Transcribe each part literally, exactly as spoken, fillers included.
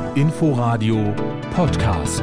Inforadio Podcast.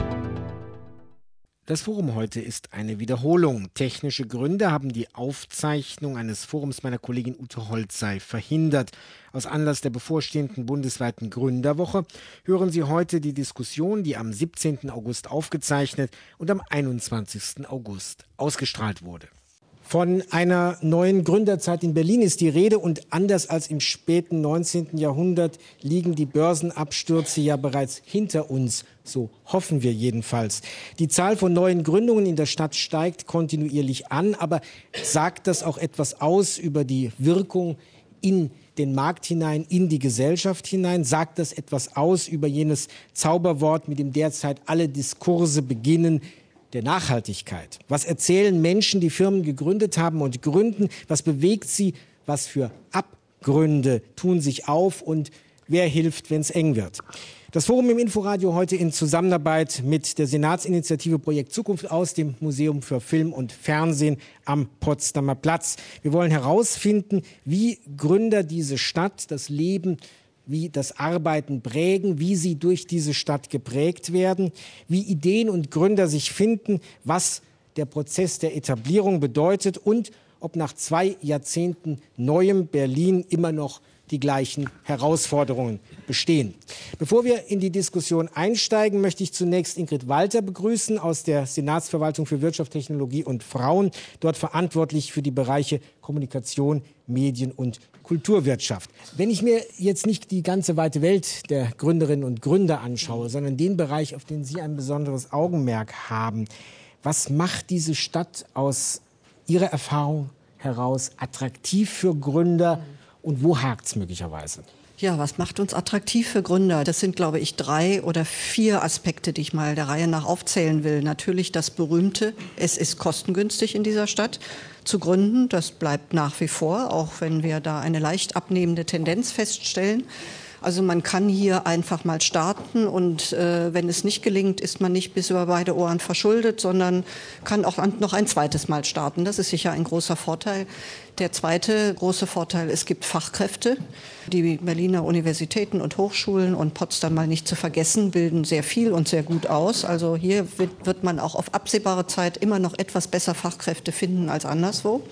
Das Forum heute ist eine Wiederholung. Technische Gründe haben die Aufzeichnung eines Forums meiner Kollegin Ute Holzei verhindert. Aus Anlass der bevorstehenden bundesweiten Gründerwoche hören Sie heute die Diskussion, die am siebzehnten August aufgezeichnet und am einundzwanzigsten August ausgestrahlt wurde. Von einer neuen Gründerzeit in Berlin ist die Rede und anders als im späten neunzehnten Jahrhundert liegen die Börsenabstürze ja bereits hinter uns. So hoffen wir jedenfalls. Die Zahl von neuen Gründungen in der Stadt steigt kontinuierlich an, aber sagt das auch etwas aus über die Wirkung in den Markt hinein, in die Gesellschaft hinein? Sagt das etwas aus über jenes Zauberwort, mit dem derzeit alle Diskurse beginnen, der Nachhaltigkeit? Was erzählen Menschen, die Firmen gegründet haben und gründen? Was bewegt sie? Was für Abgründe tun sich auf? Und wer hilft, wenn es eng wird? Das Forum im Inforadio heute in Zusammenarbeit mit der Senatsinitiative Projekt Zukunft aus dem Museum für Film und Fernsehen am Potsdamer Platz. Wir wollen herausfinden, wie Gründer diese Stadt, das Leben, wie das Arbeiten prägen, wie sie durch diese Stadt geprägt werden, wie Ideen und Gründer sich finden, was der Prozess der Etablierung bedeutet und ob nach zwei Jahrzehnten neuem Berlin immer noch die gleichen Herausforderungen bestehen. Bevor wir in die Diskussion einsteigen, möchte ich zunächst Ingrid Walter begrüßen aus der Senatsverwaltung für Wirtschaft, Technologie und Frauen, dort verantwortlich für die Bereiche Kommunikation, Medien und Kulturwirtschaft. Wenn ich mir jetzt nicht die ganze weite Welt der Gründerinnen und Gründer anschaue, sondern den Bereich, auf den Sie ein besonderes Augenmerk haben, was macht diese Stadt aus Ihrer Erfahrung heraus attraktiv für Gründer? Und wo hakt es möglicherweise? Ja, was macht uns attraktiv für Gründer? Das sind, glaube ich, drei oder vier Aspekte, die ich mal der Reihe nach aufzählen will. Natürlich das berühmte, es ist kostengünstig in dieser Stadt zu gründen. Das bleibt nach wie vor, auch wenn wir da eine leicht abnehmende Tendenz feststellen. Also man kann hier einfach mal starten und äh, wenn es nicht gelingt, ist man nicht bis über beide Ohren verschuldet, sondern kann auch noch ein zweites Mal starten. Das ist sicher ein großer Vorteil. Der zweite große Vorteil, es gibt Fachkräfte. Die Berliner Universitäten und Hochschulen und Potsdam mal nicht zu vergessen, bilden sehr viel und sehr gut aus. Also hier wird, wird man auch auf absehbare Zeit immer noch etwas besser Fachkräfte finden als anderswo.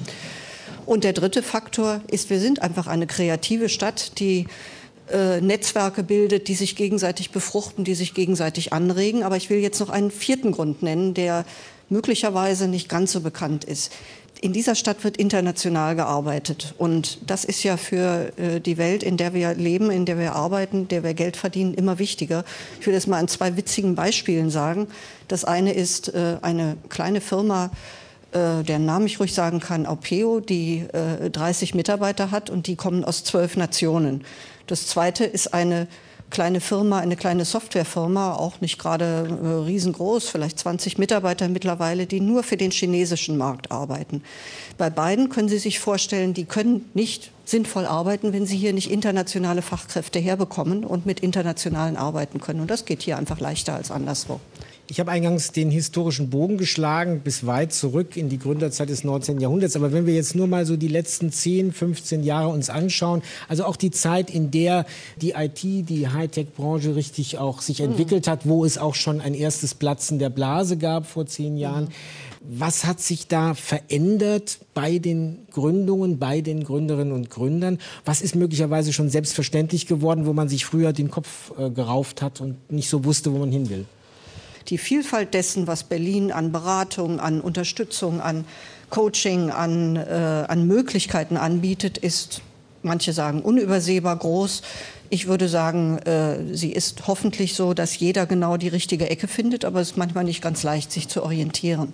Und der dritte Faktor ist, wir sind einfach eine kreative Stadt, die Äh, Netzwerke bildet, die sich gegenseitig befruchten, die sich gegenseitig anregen. Aber ich will jetzt noch einen vierten Grund nennen, der möglicherweise nicht ganz so bekannt ist. In dieser Stadt wird international gearbeitet. Und das ist ja für äh, die Welt, in der wir leben, in der wir arbeiten, in der wir Geld verdienen, immer wichtiger. Ich will das mal an zwei witzigen Beispielen sagen. Das eine ist äh, eine kleine Firma, äh, deren Namen ich ruhig sagen kann, Aupeo, die äh, dreißig Mitarbeiter hat und die kommen aus zwölf Nationen. Das zweite ist eine kleine Firma, eine kleine Softwarefirma, auch nicht gerade äh, riesengroß, vielleicht zwanzig Mitarbeiter mittlerweile, die nur für den chinesischen Markt arbeiten. Bei beiden können Sie sich vorstellen, die können nicht sinnvoll arbeiten, wenn sie hier nicht internationale Fachkräfte herbekommen und mit internationalen arbeiten können. Und das geht hier einfach leichter als anderswo. Ich habe eingangs den historischen Bogen geschlagen, bis weit zurück in die Gründerzeit des neunzehnten Jahrhunderts. Aber wenn wir jetzt nur mal so die letzten zehn, fünfzehn Jahre uns anschauen, also auch die Zeit, in der die I T, die Hightech-Branche richtig auch sich entwickelt hat, wo es auch schon ein erstes Platzen der Blase gab vor zehn Jahren. Was hat sich da verändert bei den Gründungen, bei den Gründerinnen und Gründern? Was ist möglicherweise schon selbstverständlich geworden, wo man sich früher den Kopf äh, gerauft hat und nicht so wusste, wo man hin will? Die Vielfalt dessen, was Berlin an Beratung, an Unterstützung, an Coaching, an, äh, an Möglichkeiten anbietet, ist, manche sagen, unübersehbar groß. Ich würde sagen, äh, sie ist hoffentlich so, dass jeder genau die richtige Ecke findet, aber es ist manchmal nicht ganz leicht, sich zu orientieren.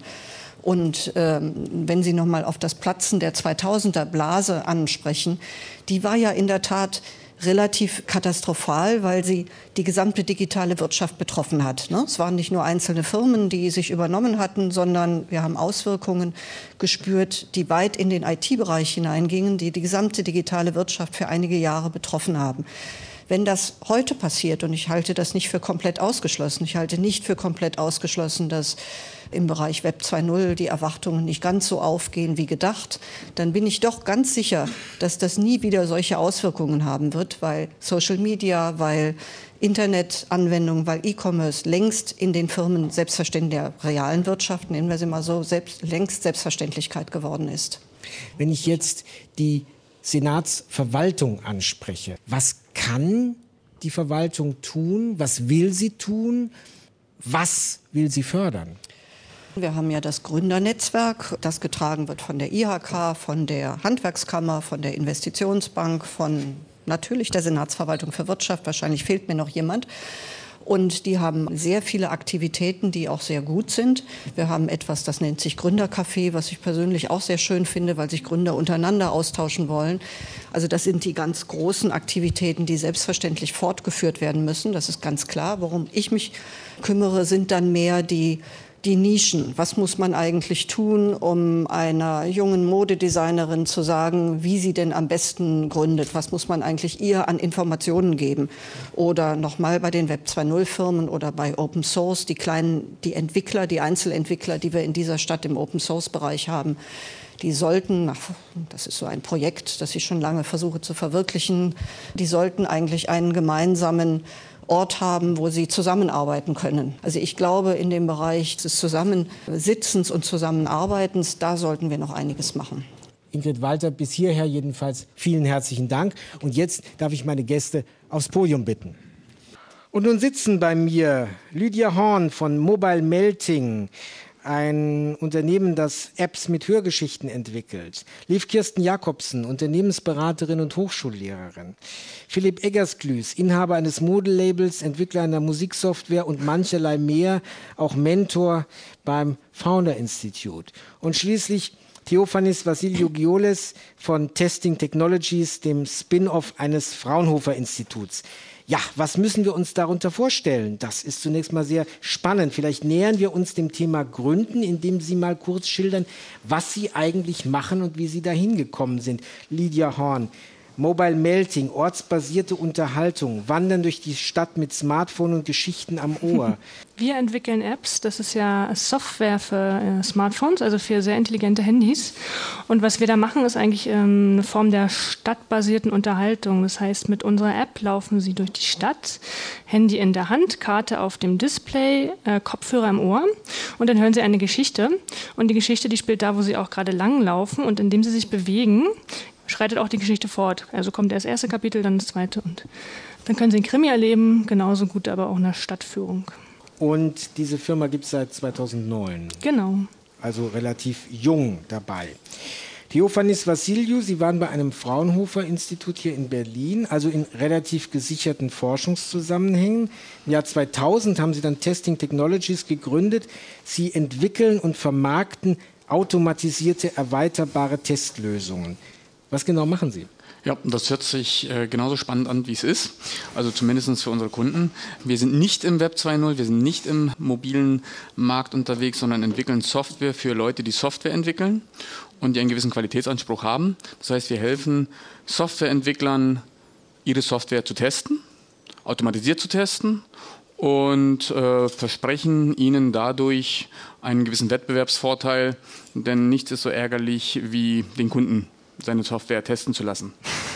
Und ähm, wenn Sie noch mal auf das Platzen der zweitausender Blase ansprechen, die war ja in der Tat relativ katastrophal, weil sie die gesamte digitale Wirtschaft betroffen hat. Ne? Es waren nicht nur einzelne Firmen, die sich übernommen hatten, sondern wir haben Auswirkungen gespürt, die weit in den I T-Bereich hineingingen, die die gesamte digitale Wirtschaft für einige Jahre betroffen haben. Wenn das heute passiert, und ich halte das nicht für komplett ausgeschlossen, ich halte nicht für komplett ausgeschlossen, dass im Bereich Web zwei Punkt null die Erwartungen nicht ganz so aufgehen wie gedacht, dann bin ich doch ganz sicher, dass das nie wieder solche Auswirkungen haben wird, weil Social Media, weil Internetanwendungen, weil E-Commerce längst in den Firmen selbstverständlich der realen Wirtschaft, nennen wir sie mal so, selbst, längst Selbstverständlichkeit geworden ist. Wenn ich jetzt die Senatsverwaltung anspreche, was kann die Verwaltung tun? Was will sie tun? Was will sie fördern? Wir haben ja das Gründernetzwerk, das getragen wird von der I H K, von der Handwerkskammer, von der Investitionsbank, von natürlich der Senatsverwaltung für Wirtschaft. Wahrscheinlich fehlt mir noch jemand. Und die haben sehr viele Aktivitäten, die auch sehr gut sind. Wir haben etwas, das nennt sich Gründercafé, was ich persönlich auch sehr schön finde, weil sich Gründer untereinander austauschen wollen. Also das sind die ganz großen Aktivitäten, die selbstverständlich fortgeführt werden müssen. Das ist ganz klar. Worum ich mich kümmere, sind dann mehr die Die Nischen. Was muss man eigentlich tun, um einer jungen Modedesignerin zu sagen, wie sie denn am besten gründet? Was muss man eigentlich ihr an Informationen geben? Oder nochmal bei den Web zwei Punkt null Firmen oder bei Open Source, die kleinen, die Entwickler, die Einzelentwickler, die wir in dieser Stadt im Open Source Bereich haben, die sollten, das ist so ein Projekt, das ich schon lange versuche zu verwirklichen, die sollten eigentlich einen gemeinsamen Ort haben, wo sie zusammenarbeiten können. Also ich glaube, in dem Bereich des Zusammensitzens und Zusammenarbeitens, da sollten wir noch einiges machen. Ingrid Walter, bis hierher jedenfalls vielen herzlichen Dank. Und jetzt darf ich meine Gäste aufs Podium bitten. Und nun sitzen bei mir Lydia Horn von Mobile Melting, ein Unternehmen, das Apps mit Hörgeschichten entwickelt. Liv Kirsten Jakobsen, Unternehmensberaterin und Hochschullehrerin. Philipp Eggersglüß, Inhaber eines Modelabels, Entwickler einer Musiksoftware und mancherlei mehr, auch Mentor beim Founder Institute. Und schließlich Theofanis Vassiliou-Gioles von Testing Technologies, dem Spin-off eines Fraunhofer-Instituts. Ja, was müssen wir uns darunter vorstellen? Das ist zunächst mal sehr spannend. Vielleicht nähern wir uns dem Thema Gründen, indem Sie mal kurz schildern, was Sie eigentlich machen und wie Sie dahin gekommen sind. Lydia Horn, Mobile Melting, ortsbasierte Unterhaltung, Wandern durch die Stadt mit Smartphone und Geschichten am Ohr. Wir entwickeln Apps, das ist ja Software für äh, Smartphones, also für sehr intelligente Handys. Und was wir da machen, ist eigentlich ähm, eine Form der stadtbasierten Unterhaltung. Das heißt, mit unserer App laufen Sie durch die Stadt, Handy in der Hand, Karte auf dem Display, äh, Kopfhörer im Ohr und dann hören Sie eine Geschichte. Und die Geschichte, die spielt da, wo Sie auch gerade langlaufen und indem Sie sich bewegen, schreitet auch die Geschichte fort. Also kommt erst das erste Kapitel, dann das zweite und dann können Sie einen Krimi erleben, genauso gut aber auch eine Stadtführung. Und diese Firma gibt es seit zweitausendneun. Genau. Also relativ jung dabei. Theofanis Vassiliou, Sie waren bei einem Fraunhofer-Institut hier in Berlin, also in relativ gesicherten Forschungszusammenhängen. Im Jahr zweitausend haben Sie dann Testing Technologies gegründet. Sie entwickeln und vermarkten automatisierte, erweiterbare Testlösungen. Was genau machen Sie? Ja, das hört sich äh, genauso spannend an, wie es ist. Also zumindest für unsere Kunden. Wir sind nicht im Web zwei Punkt null, wir sind nicht im mobilen Markt unterwegs, sondern entwickeln Software für Leute, die Software entwickeln und die einen gewissen Qualitätsanspruch haben. Das heißt, wir helfen Softwareentwicklern, ihre Software zu testen, automatisiert zu testen und äh, versprechen ihnen dadurch einen gewissen Wettbewerbsvorteil, denn nichts ist so ärgerlich wie den Kunden seine Software testen zu lassen.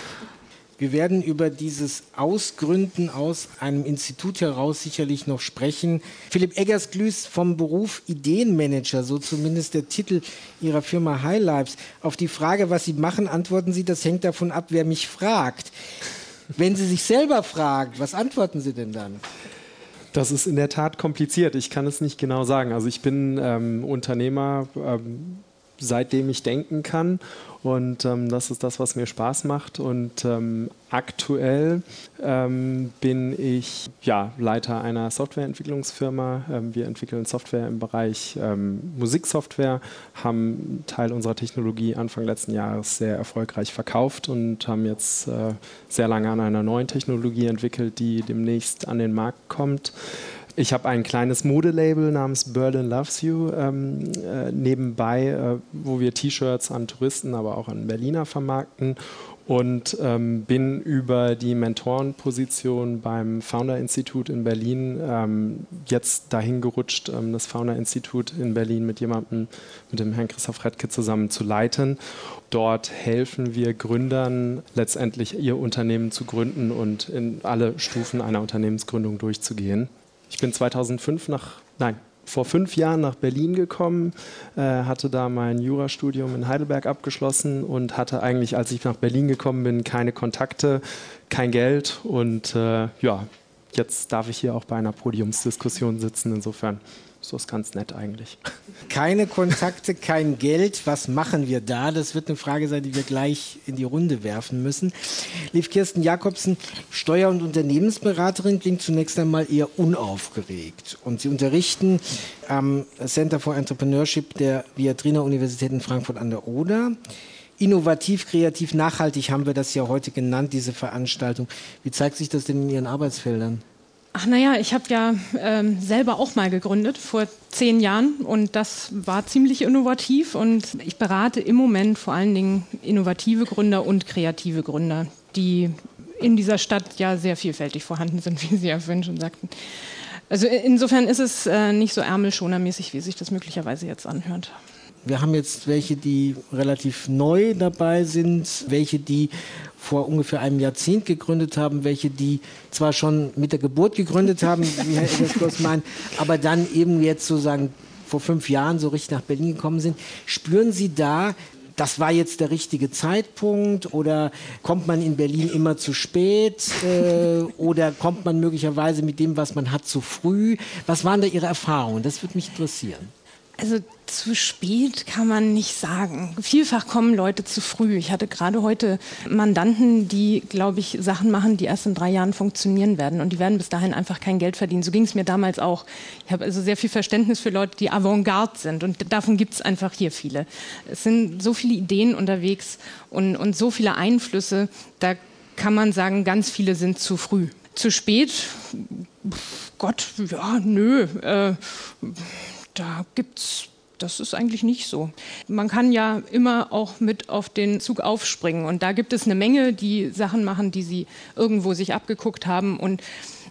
Wir werden über dieses Ausgründen aus einem Institut heraus sicherlich noch sprechen. Philipp Eggersglüß vom Beruf Ideenmanager, so zumindest der Titel Ihrer Firma HighLives. Auf die Frage, was Sie machen, antworten Sie, das hängt davon ab, wer mich fragt. Wenn Sie sich selber fragen, was antworten Sie denn dann? Das ist in der Tat kompliziert. Ich kann es nicht genau sagen. Also ich bin ähm, Unternehmer, ähm, seitdem ich denken kann. Und ähm, das ist das, was mir Spaß macht. Und ähm, aktuell ähm, bin ich ja, Leiter einer Softwareentwicklungsfirma. Ähm, wir entwickeln Software im Bereich ähm, Musiksoftware, haben einen Teil unserer Technologie Anfang letzten Jahres sehr erfolgreich verkauft und haben jetzt äh, sehr lange an einer neuen Technologie entwickelt, die demnächst an den Markt kommt. Ich habe ein kleines Modelabel namens Berlin Loves You ähm, äh, nebenbei, äh, wo wir T-Shirts an Touristen, aber auch an Berliner vermarkten. und ähm, bin über die Mentorenposition beim Founder-Institut in Berlin ähm, jetzt dahin gerutscht, ähm, das Founder-Institut in Berlin mit jemandem, mit dem Herrn Christoph Redke zusammen zu leiten. Dort helfen wir Gründern letztendlich ihr Unternehmen zu gründen und in alle Stufen einer Unternehmensgründung durchzugehen. Ich bin zweitausendfünf nach, nein, vor fünf Jahren nach Berlin gekommen, äh, hatte da mein Jurastudium in Heidelberg abgeschlossen und hatte eigentlich, als ich nach Berlin gekommen bin, keine Kontakte, kein Geld und äh, ja, jetzt darf ich hier auch bei einer Podiumsdiskussion sitzen, insofern ist das ganz nett eigentlich. Keine Kontakte, kein Geld. Was machen wir da? Das wird eine Frage sein, die wir gleich in die Runde werfen müssen. Liebe Kirsten Jakobsen, Steuer- und Unternehmensberaterin, klingt zunächst einmal eher unaufgeregt. Und Sie unterrichten am Center for Entrepreneurship der Viadrina Universität in Frankfurt an der Oder. Innovativ, kreativ, nachhaltig haben wir das ja heute genannt, diese Veranstaltung. Wie zeigt sich das denn in Ihren Arbeitsfeldern? Ach naja, ich habe ja ähm, selber auch mal gegründet vor zehn Jahren und das war ziemlich innovativ und ich berate im Moment vor allen Dingen innovative Gründer und kreative Gründer, die in dieser Stadt ja sehr vielfältig vorhanden sind, wie Sie ja vorhin schon sagten. Also insofern ist es äh, nicht so ärmelschonermäßig, wie sich das möglicherweise jetzt anhört. Wir haben jetzt welche, die relativ neu dabei sind, welche, die vor ungefähr einem Jahrzehnt gegründet haben, welche, die zwar schon mit der Geburt gegründet haben, wie Herr Eggers meint, aber dann eben jetzt sozusagen vor fünf Jahren so richtig nach Berlin gekommen sind. Spüren Sie da, das war jetzt der richtige Zeitpunkt oder kommt man in Berlin immer zu spät äh, oder kommt man möglicherweise mit dem, was man hat, zu früh? Was waren da Ihre Erfahrungen? Das würde mich interessieren. Also zu spät kann man nicht sagen. Vielfach kommen Leute zu früh. Ich hatte gerade heute Mandanten, die, glaube ich, Sachen machen, die erst in drei Jahren funktionieren werden. Und die werden bis dahin einfach kein Geld verdienen. So ging es mir damals auch. Ich habe also sehr viel Verständnis für Leute, die Avantgarde sind. Und davon gibt es einfach hier viele. Es sind so viele Ideen unterwegs und, und so viele Einflüsse. Da kann man sagen, ganz viele sind zu früh. Zu spät? Gott, ja, nö. Äh, Da gibt's, das ist eigentlich nicht so. Man kann ja immer auch mit auf den Zug aufspringen und da gibt es eine Menge, die Sachen machen, die sie irgendwo sich abgeguckt haben und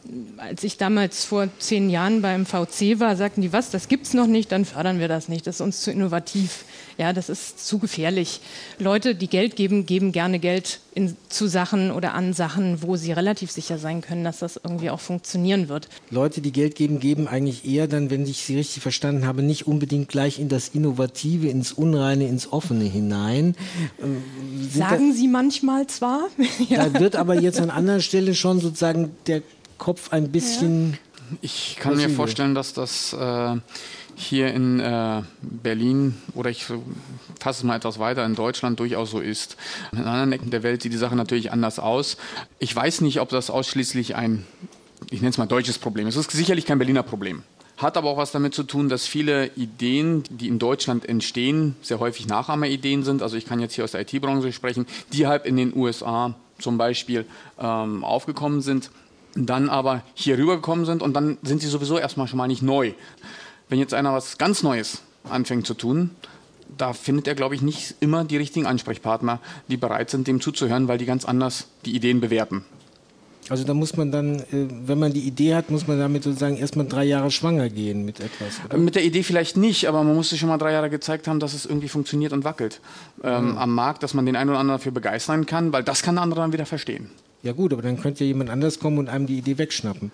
als ich damals vor zehn Jahren beim V C war, sagten die, was, das gibt's noch nicht, dann fördern wir das nicht, das ist uns zu innovativ. Ja, das ist zu gefährlich. Leute, die Geld geben, geben gerne Geld in, zu Sachen oder an Sachen, wo sie relativ sicher sein können, dass das irgendwie auch funktionieren wird. Leute, die Geld geben, geben eigentlich eher dann, wenn ich Sie richtig verstanden habe, nicht unbedingt gleich in das Innovative, ins Unreine, ins Offene hinein. Ähm, Sagen da, Sie manchmal zwar. Ja. Da wird aber jetzt an anderer Stelle schon sozusagen der Kopf ein bisschen... Ja. Ich kann mir vorstellen, dass das äh, hier in äh, Berlin oder ich fasse es mal etwas weiter, in Deutschland durchaus so ist. In anderen Ecken der Welt sieht die Sache natürlich anders aus. Ich weiß nicht, ob das ausschließlich ein, ich nenne es mal deutsches Problem ist. Es ist sicherlich kein Berliner Problem. Hat aber auch was damit zu tun, dass viele Ideen, die in Deutschland entstehen, sehr häufig Nachahmerideen sind. Also ich kann jetzt hier aus der I T-Branche sprechen, die halt in den U S A zum Beispiel ähm, aufgekommen sind, dann aber hier rübergekommen sind und dann sind sie sowieso erstmal schon mal nicht neu. Wenn jetzt einer was ganz Neues anfängt zu tun, da findet er, glaube ich, nicht immer die richtigen Ansprechpartner, die bereit sind, dem zuzuhören, weil die ganz anders die Ideen bewerten. Also da muss man dann, wenn man die Idee hat, muss man damit sozusagen erstmal drei Jahre schwanger gehen mit etwas, oder? Mit der Idee vielleicht nicht, aber man musste schon mal drei Jahre gezeigt haben, dass es irgendwie funktioniert und wackelt ähm, mhm. am Markt, dass man den einen oder anderen dafür begeistern kann, weil das kann der andere dann wieder verstehen. Ja gut, aber dann könnte ja jemand anders kommen und einem die Idee wegschnappen.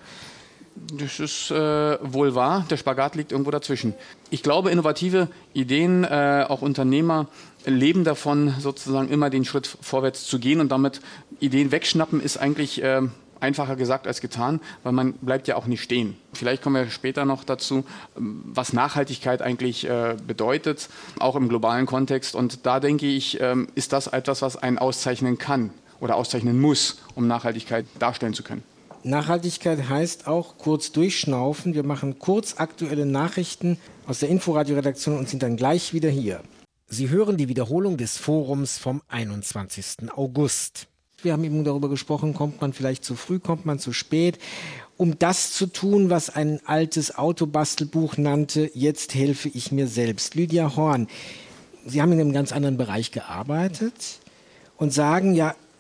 Das ist äh, wohl wahr, der Spagat liegt irgendwo dazwischen. Ich glaube, innovative Ideen, äh, auch Unternehmer leben davon, sozusagen immer den Schritt vorwärts zu gehen und damit Ideen wegschnappen ist eigentlich äh, einfacher gesagt als getan, weil man bleibt ja auch nicht stehen. Vielleicht kommen wir später noch dazu, was Nachhaltigkeit eigentlich äh, bedeutet, auch im globalen Kontext. Und da denke ich, äh, ist das etwas, was einen auszeichnen kann oder auszeichnen muss, um Nachhaltigkeit darstellen zu können. Nachhaltigkeit heißt auch kurz durchschnaufen. Wir machen kurz aktuelle Nachrichten aus der Inforadio-Redaktion und sind dann gleich wieder hier. Sie hören die Wiederholung des Forums vom einundzwanzigsten August. Wir haben eben darüber gesprochen, kommt man vielleicht zu früh, kommt man zu spät. Um das zu tun, was ein altes Autobastelbuch nannte, jetzt helfe ich mir selbst. Lydia Horn, Sie haben in einem ganz anderen Bereich gearbeitet und sagen ja,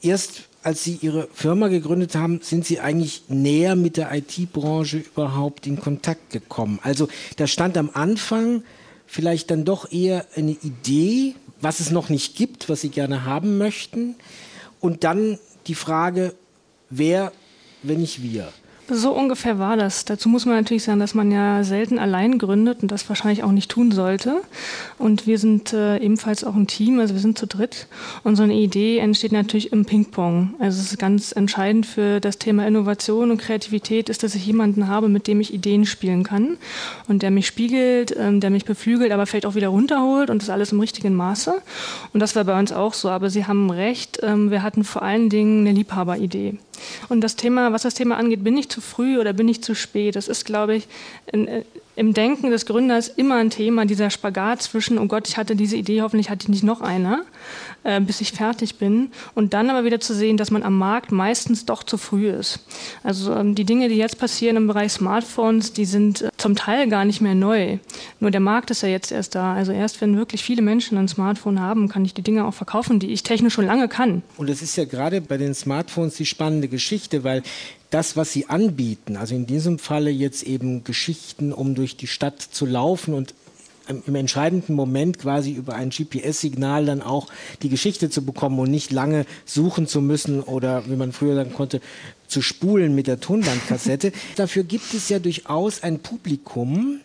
erst als Sie Ihre Firma gegründet haben, sind Sie eigentlich näher mit der I T-Branche überhaupt in Kontakt gekommen. Also da stand am Anfang vielleicht dann doch eher eine Idee, was es noch nicht gibt, was Sie gerne haben möchten. Und dann die Frage, wer, wenn nicht wir? So ungefähr war das. Dazu muss man natürlich sagen, dass man ja selten allein gründet und das wahrscheinlich auch nicht tun sollte. Und wir sind äh, ebenfalls auch ein Team, also wir sind zu dritt. Und so eine Idee entsteht natürlich im Ping-Pong. Also es ist ganz entscheidend für das Thema Innovation und Kreativität ist, dass ich jemanden habe, mit dem ich Ideen spielen kann und der mich spiegelt, ähm, der mich beflügelt, aber vielleicht auch wieder runterholt und das alles im richtigen Maße. Und das war bei uns auch so. Aber Sie haben recht, ähm, wir hatten vor allen Dingen eine Liebhaberidee. Und das Thema, was das Thema angeht, bin ich zu früh oder bin ich zu spät? Das ist, glaube ich, in, im Denken des Gründers immer ein Thema, dieser Spagat zwischen, oh Gott, ich hatte diese Idee, hoffentlich hatte ich nicht noch eine, äh, bis ich fertig bin. Und dann aber wieder zu sehen, dass man am Markt meistens doch zu früh ist. Also ähm, die Dinge, die jetzt passieren im Bereich Smartphones, die sind äh, zum Teil gar nicht mehr neu. Nur der Markt ist ja jetzt erst da. Also erst wenn wirklich viele Menschen ein Smartphone haben, kann ich die Dinge auch verkaufen, die ich technisch schon lange kann. Und es ist ja gerade bei den Smartphones die spannende Geschichte, weil das, was sie anbieten, also in diesem Falle jetzt eben Geschichten, um durch die Stadt zu laufen und im entscheidenden Moment quasi über ein G P S-Signal dann auch die Geschichte zu bekommen und nicht lange suchen zu müssen oder, wie man früher sagen konnte, zu spulen mit der Tonbandkassette. Dafür gibt es ja durchaus ein Publikum,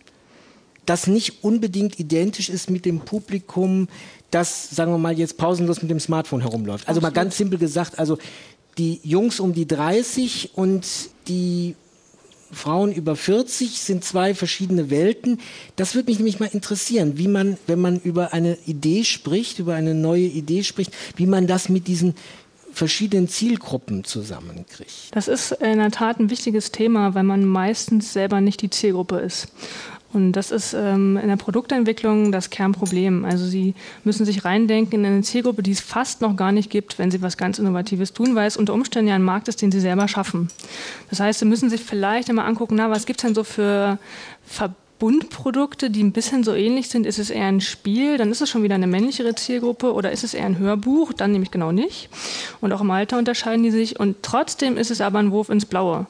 das nicht unbedingt identisch ist mit dem Publikum, das, sagen wir mal, jetzt pausenlos mit dem Smartphone herumläuft. Also mal ganz simpel gesagt, also die Jungs um die dreißig und die Frauen über vierzig sind zwei verschiedene Welten. Das würde mich nämlich mal interessieren, wie man, wenn man über eine Idee spricht, über eine neue Idee spricht, wie man das mit diesen verschiedenen Zielgruppen zusammenkriegt. Das ist in der Tat ein wichtiges Thema, weil man meistens selber nicht die Zielgruppe ist. Und das ist ähm, in der Produktentwicklung das Kernproblem. Also Sie müssen sich reindenken in eine Zielgruppe, die es fast noch gar nicht gibt, wenn Sie was ganz Innovatives tun, weil es unter Umständen ja ein Markt ist, den Sie selber schaffen. Das heißt, Sie müssen sich vielleicht immer angucken, na, was gibt es denn so für Verbundprodukte, die ein bisschen so ähnlich sind? Ist es eher ein Spiel? Dann ist es schon wieder eine männlichere Zielgruppe. Oder ist es eher ein Hörbuch? Dann nämlich genau nicht. Und auch im Alter unterscheiden die sich. Und trotzdem ist es aber ein Wurf ins Blaue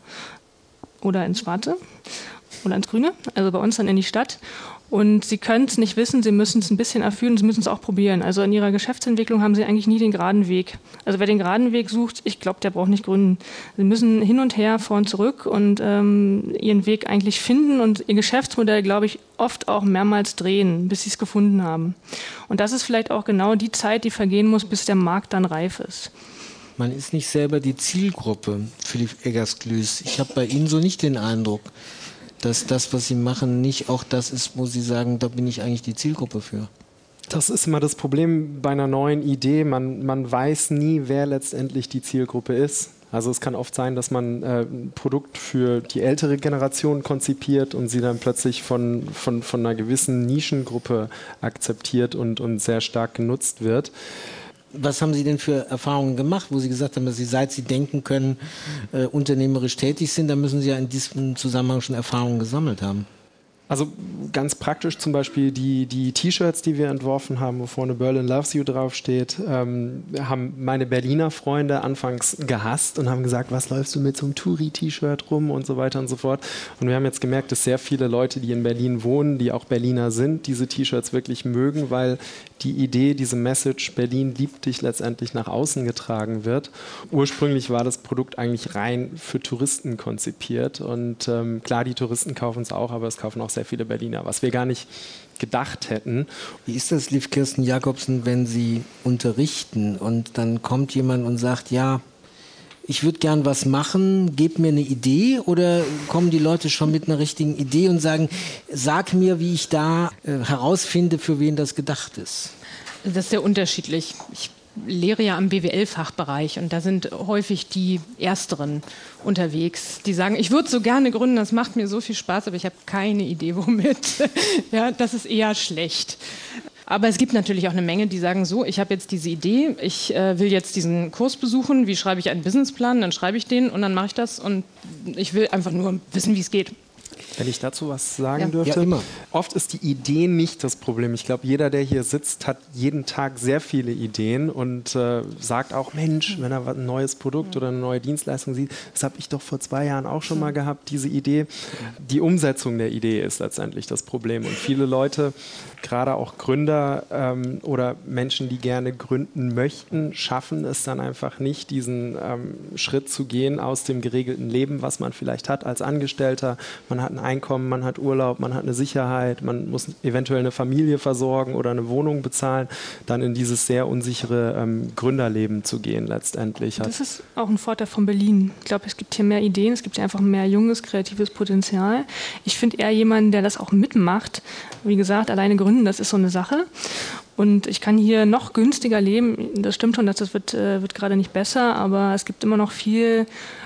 oder ins Schwarze. Oder ins Grüne, also bei uns dann in die Stadt. Und Sie können es nicht wissen, Sie müssen es ein bisschen erfüllen, Sie müssen es auch probieren. Also in Ihrer Geschäftsentwicklung haben Sie eigentlich nie den geraden Weg. Also wer den geraden Weg sucht, ich glaube, der braucht nicht gründen. Sie müssen hin und her, vor und zurück und ähm, Ihren Weg eigentlich finden und Ihr Geschäftsmodell, glaube ich, oft auch mehrmals drehen, bis Sie es gefunden haben. Und das ist vielleicht auch genau die Zeit, die vergehen muss, bis der Markt dann reif ist. Man ist nicht selber die Zielgruppe, Philipp Eggersglüß. Ich habe bei Ihnen so nicht den Eindruck, dass das, was Sie machen, nicht auch das ist, wo Sie sagen, da bin ich eigentlich die Zielgruppe für. Das ist immer das Problem bei einer neuen Idee. Man, man weiß nie, wer letztendlich die Zielgruppe ist. Also es kann oft sein, dass man äh, ein Produkt für die ältere Generation konzipiert und sie dann plötzlich von, von, von einer gewissen Nischengruppe akzeptiert und, und sehr stark genutzt wird. Was haben Sie denn für Erfahrungen gemacht, wo Sie gesagt haben, dass Sie, seit Sie denken können, äh, unternehmerisch tätig sind, da müssen Sie ja in diesem Zusammenhang schon Erfahrungen gesammelt haben? Also ganz praktisch zum Beispiel die, die T-Shirts, die wir entworfen haben, wo vorne Berlin Loves You draufsteht, ähm, haben meine Berliner Freunde anfangs gehasst und haben gesagt, was läufst du mit so einem Touri-T-Shirt rum und so weiter und so fort. Und wir haben jetzt gemerkt, dass sehr viele Leute, die in Berlin wohnen, die auch Berliner sind, diese T-Shirts wirklich mögen, weil die Idee, diese Message, Berlin liebt dich, letztendlich nach außen getragen wird. Ursprünglich war das Produkt eigentlich rein für Touristen konzipiert und ähm, klar, die Touristen kaufen es auch, aber es kaufen auch sehr viele Berliner, was wir gar nicht gedacht hätten. Wie ist das, liebe Kirsten Jacobsen, wenn Sie unterrichten und dann kommt jemand und sagt, ja, ich würde gern was machen, gib mir eine Idee, oder kommen die Leute schon mit einer richtigen Idee und sagen, sag mir, wie ich da äh, herausfinde, für wen das gedacht ist? Das ist sehr unterschiedlich. Ich lehre ja am B W L-Fachbereich und da sind häufig die Ersteren unterwegs, die sagen, ich würde so gerne gründen, das macht mir so viel Spaß, aber ich habe keine Idee, womit. Ja, das ist eher schlecht. Aber es gibt natürlich auch eine Menge, die sagen so, ich habe jetzt diese Idee, ich äh, will jetzt diesen Kurs besuchen, wie schreibe ich einen Businessplan, dann schreibe ich den und dann mache ich das und ich will einfach nur wissen, wie es geht. Wenn ich dazu was sagen Ja. dürfte. Ja, immer. Oft ist die Idee nicht das Problem. Ich glaube, jeder, der hier sitzt, hat jeden Tag sehr viele Ideen und äh, sagt auch, Mensch, wenn er ein neues Produkt oder eine neue Dienstleistung sieht, das habe ich doch vor zwei Jahren auch schon mal gehabt, diese Idee. Die Umsetzung der Idee ist letztendlich das Problem. Und viele Leute, gerade auch Gründer ähm, oder Menschen, die gerne gründen möchten, schaffen es dann einfach nicht, diesen ähm, Schritt zu gehen aus dem geregelten Leben, was man vielleicht hat als Angestellter. Man hat ein Einkommen, man hat Urlaub, man hat eine Sicherheit, man muss eventuell eine Familie versorgen oder eine Wohnung bezahlen, dann in dieses sehr unsichere ähm, Gründerleben zu gehen letztendlich. Das ist auch ein Vorteil von Berlin. Ich glaube, es gibt hier mehr Ideen, es gibt hier einfach mehr junges, kreatives Potenzial. Ich finde eher jemanden, der das auch mitmacht. Wie gesagt, alleine gründen, das ist so eine Sache. Und ich kann hier noch günstiger leben. Das stimmt schon, dass das wird, äh, wird gerade nicht besser, aber es gibt immer noch viel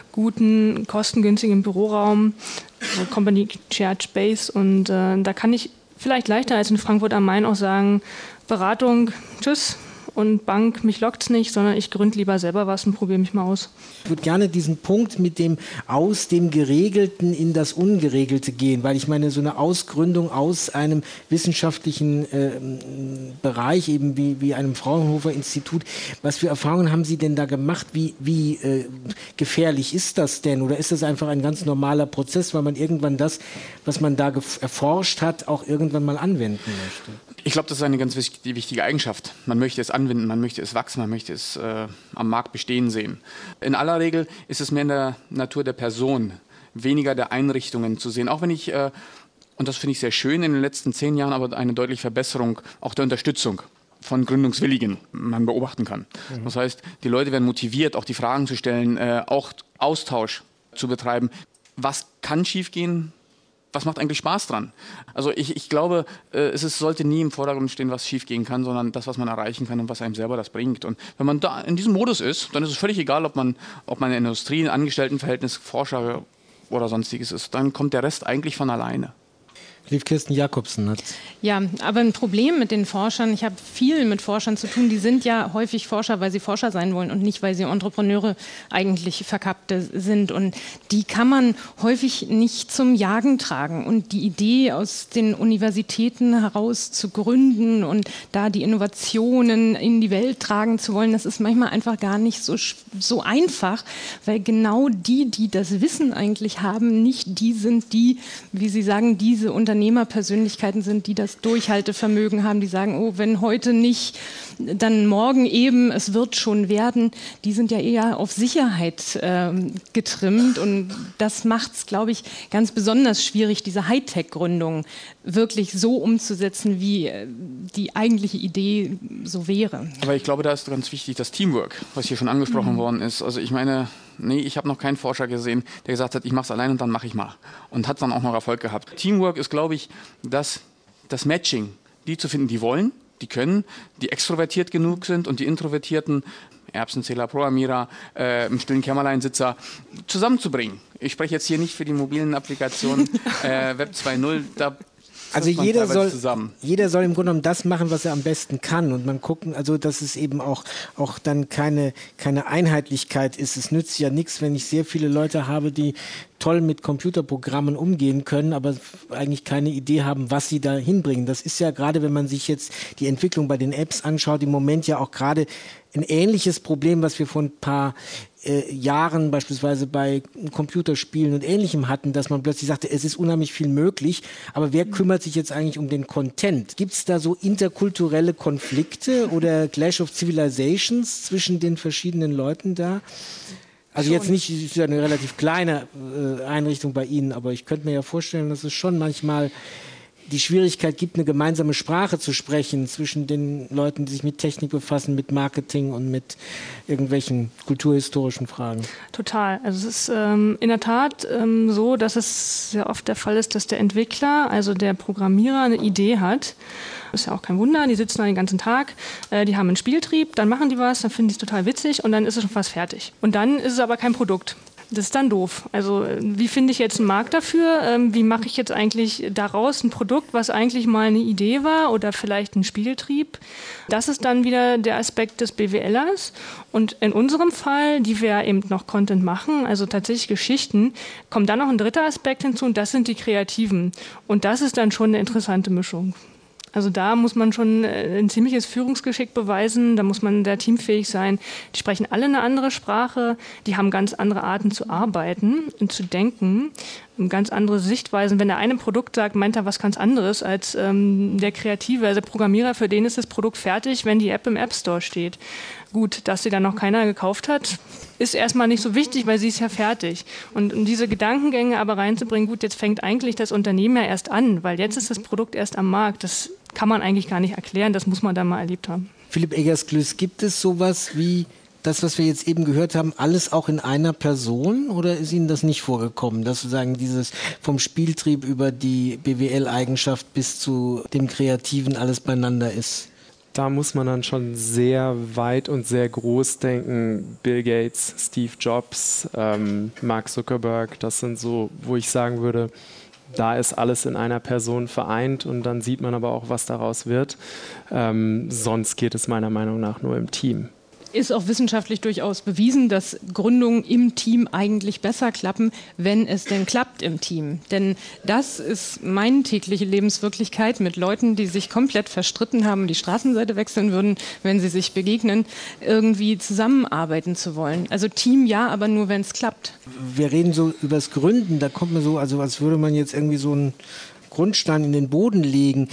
guten, kostengünstigen Büroraum, so Company Shared Space. Und äh, da kann ich vielleicht leichter als in Frankfurt am Main auch sagen, Beratung, tschüss. Und Bank, mich lockt's nicht, sondern ich gründe lieber selber was und probiere mich mal aus. Ich würde gerne diesen Punkt mit dem aus dem Geregelten in das Ungeregelte gehen, weil ich meine, so eine Ausgründung aus einem wissenschaftlichen äh, Bereich, eben wie, wie einem Fraunhofer-Institut, was für Erfahrungen haben Sie denn da gemacht? Wie, wie äh, gefährlich ist das denn? Oder ist das einfach ein ganz normaler Prozess, weil man irgendwann das, was man da erforscht hat, auch irgendwann mal anwenden möchte? Ich glaube, das ist eine ganz wichtige Eigenschaft. Man möchte es anwenden, man möchte es wachsen, man möchte es äh, am Markt bestehen sehen. In aller Regel ist es mehr in der Natur der Person, weniger der Einrichtungen zu sehen. Auch wenn ich, äh, und das finde ich sehr schön, in den letzten zehn Jahren aber eine deutliche Verbesserung auch der Unterstützung von Gründungswilligen man beobachten kann. Mhm. Das heißt, die Leute werden motiviert, auch die Fragen zu stellen, äh, auch Austausch zu betreiben. Was kann schiefgehen? Was macht eigentlich Spaß dran? Also ich, ich glaube, äh, es ist, sollte nie im Vordergrund stehen, was schiefgehen kann, sondern das, was man erreichen kann und was einem selber das bringt. Und wenn man da in diesem Modus ist, dann ist es völlig egal, ob man, ob man in der Industrie, ein Angestelltenverhältnis, Forscher oder sonstiges ist. Dann kommt der Rest eigentlich von alleine. Lief Kirsten Jakobsen hat. Ja, aber ein Problem mit den Forschern, ich habe viel mit Forschern zu tun, die sind ja häufig Forscher, weil sie Forscher sein wollen und nicht, weil sie Entrepreneure eigentlich Verkappte sind. Und die kann man häufig nicht zum Jagen tragen. Und die Idee, aus den Universitäten heraus zu gründen und da die Innovationen in die Welt tragen zu wollen, das ist manchmal einfach gar nicht so, so einfach, weil genau die, die das Wissen eigentlich haben, nicht die sind, die, wie Sie sagen, diese Unternehmen Unternehmerpersönlichkeiten sind, die das Durchhaltevermögen haben, die sagen, oh, wenn heute nicht, dann morgen eben, es wird schon werden. Die sind ja eher auf Sicherheit äh, getrimmt und das macht es, glaube ich, ganz besonders schwierig, diese Hightech-Gründung wirklich so umzusetzen, wie äh, die eigentliche Idee so wäre. Aber ich glaube, da ist ganz wichtig das Teamwork, was hier schon angesprochen mhm. worden ist. Also ich meine, nee, ich habe noch keinen Forscher gesehen, der gesagt hat, ich mache es allein und dann mache ich mal. Und hat dann auch noch Erfolg gehabt. Teamwork ist, glaube ich, das, das Matching, die zu finden, die wollen, die können, die extrovertiert genug sind und die Introvertierten, Erbsenzähler, Programmierer, äh, im stillen Kämmerleinsitzer, zusammenzubringen. Ich spreche jetzt hier nicht für die mobilen Applikationen äh, Web zwei Punkt null, da Also jeder soll, jeder soll im Grunde genommen das machen, was er am besten kann. Und man gucken, also dass es eben auch, auch dann keine, keine Einheitlichkeit ist. Es nützt ja nichts, wenn ich sehr viele Leute habe, die toll mit Computerprogrammen umgehen können, aber eigentlich keine Idee haben, was sie da hinbringen. Das ist ja gerade, wenn man sich jetzt die Entwicklung bei den Apps anschaut, im Moment ja auch gerade ein ähnliches Problem, was wir vor ein paar äh, Jahren beispielsweise bei Computerspielen und Ähnlichem hatten, dass man plötzlich sagte, es ist unheimlich viel möglich, aber wer kümmert sich jetzt eigentlich um den Content? Gibt es da so interkulturelle Konflikte oder Clash of Civilizations zwischen den verschiedenen Leuten da? Also jetzt nicht, es ist ja eine relativ kleine äh, Einrichtung bei Ihnen, aber ich könnte mir ja vorstellen, dass es schon manchmal die Schwierigkeit gibt, eine gemeinsame Sprache zu sprechen zwischen den Leuten, die sich mit Technik befassen, mit Marketing und mit irgendwelchen kulturhistorischen Fragen. Total. Also es ist ähm, in der Tat ähm, so, dass es sehr oft der Fall ist, dass der Entwickler, also der Programmierer, eine Idee hat. Das ist ja auch kein Wunder, die sitzen da den ganzen Tag, äh, die haben einen Spieltrieb, dann machen die was, dann finden die es total witzig und dann ist es schon fast fertig. Und dann ist es aber kein Produkt. Das ist dann doof. Also wie finde ich jetzt einen Markt dafür? Ähm, wie mache ich jetzt eigentlich daraus ein Produkt, was eigentlich mal eine Idee war oder vielleicht ein Spieltrieb? Das ist dann wieder der Aspekt des B W Lers. Und in unserem Fall, die wir eben noch Content machen, also tatsächlich Geschichten, kommt dann noch ein dritter Aspekt hinzu und das sind die Kreativen. Und das ist dann schon eine interessante Mischung. Also da muss man schon ein ziemliches Führungsgeschick beweisen, da muss man sehr teamfähig sein. Die sprechen alle eine andere Sprache, die haben ganz andere Arten zu arbeiten und zu denken, ganz andere Sichtweisen. Wenn der eine Produkt sagt, meint er was ganz anderes als ähm, der Kreative, also der Programmierer, für den ist das Produkt fertig, wenn die App im App Store steht. Gut, dass sie dann noch keiner gekauft hat, ist erstmal nicht so wichtig, weil sie ist ja fertig. Und um diese Gedankengänge aber reinzubringen, gut, jetzt fängt eigentlich das Unternehmen ja erst an, weil jetzt ist das Produkt erst am Markt. Das kann man eigentlich gar nicht erklären, das muss man dann mal erlebt haben. Philipp Eggersglös, gibt es sowas wie das, was wir jetzt eben gehört haben, alles auch in einer Person oder ist Ihnen das nicht vorgekommen, dass sozusagen dieses vom Spieltrieb über die B W L-Eigenschaft bis zu dem Kreativen alles beieinander ist? Da muss man dann schon sehr weit und sehr groß denken. Bill Gates, Steve Jobs, ähm, Mark Zuckerberg, das sind so, wo ich sagen würde, da ist alles in einer Person vereint und dann sieht man aber auch, was daraus wird. Ähm, sonst geht es meiner Meinung nach nur im Team. Ist auch wissenschaftlich durchaus bewiesen, dass Gründungen im Team eigentlich besser klappen, wenn es denn klappt im Team. Denn das ist meine tägliche Lebenswirklichkeit mit Leuten, die sich komplett verstritten haben, die Straßenseite wechseln würden, wenn sie sich begegnen, irgendwie zusammenarbeiten zu wollen. Also Team ja, aber nur, wenn es klappt. Wir reden so über das Gründen, da kommt mir so, also als würde man jetzt irgendwie so ein Grundstein in den Boden legen.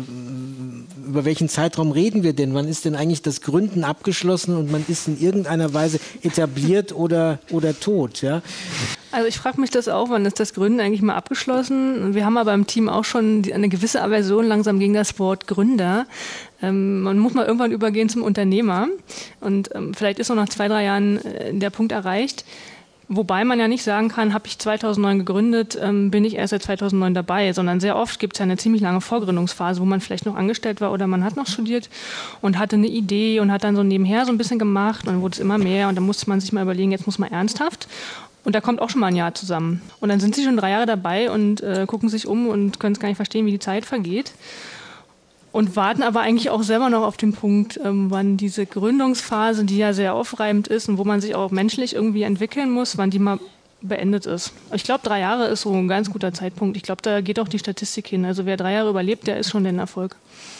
Über welchen Zeitraum reden wir denn? Wann ist denn eigentlich das Gründen abgeschlossen und man ist in irgendeiner Weise etabliert oder, oder tot? Ja? Also ich frage mich das auch, wann ist das Gründen eigentlich mal abgeschlossen? Wir haben aber im Team auch schon eine gewisse Aversion langsam gegen das Wort Gründer. Ähm, man muss mal irgendwann übergehen zum Unternehmer und ähm, vielleicht ist noch nach zwei, drei Jahren äh, der Punkt erreicht. Wobei man ja nicht sagen kann, habe ich zweitausendneun gegründet, ähm, bin ich erst seit zweitausendneun dabei, sondern sehr oft gibt es ja eine ziemlich lange Vorgründungsphase, wo man vielleicht noch angestellt war oder man hat noch studiert und hatte eine Idee und hat dann so nebenher so ein bisschen gemacht und dann wurde es immer mehr und dann musste man sich mal überlegen, jetzt muss man ernsthaft. Und da kommt auch schon mal ein Jahr zusammen. Und dann sind sie schon drei Jahre dabei und äh, gucken sich um und können es gar nicht verstehen, wie die Zeit vergeht. Und warten aber eigentlich auch selber noch auf den Punkt, ähm, wann diese Gründungsphase, die ja sehr aufreibend ist und wo man sich auch menschlich irgendwie entwickeln muss, wann die mal beendet ist. Ich glaube, drei Jahre ist so ein ganz guter Zeitpunkt. Ich glaube, da geht auch die Statistik hin. Also wer drei Jahre überlebt, der ist schon ein Erfolg.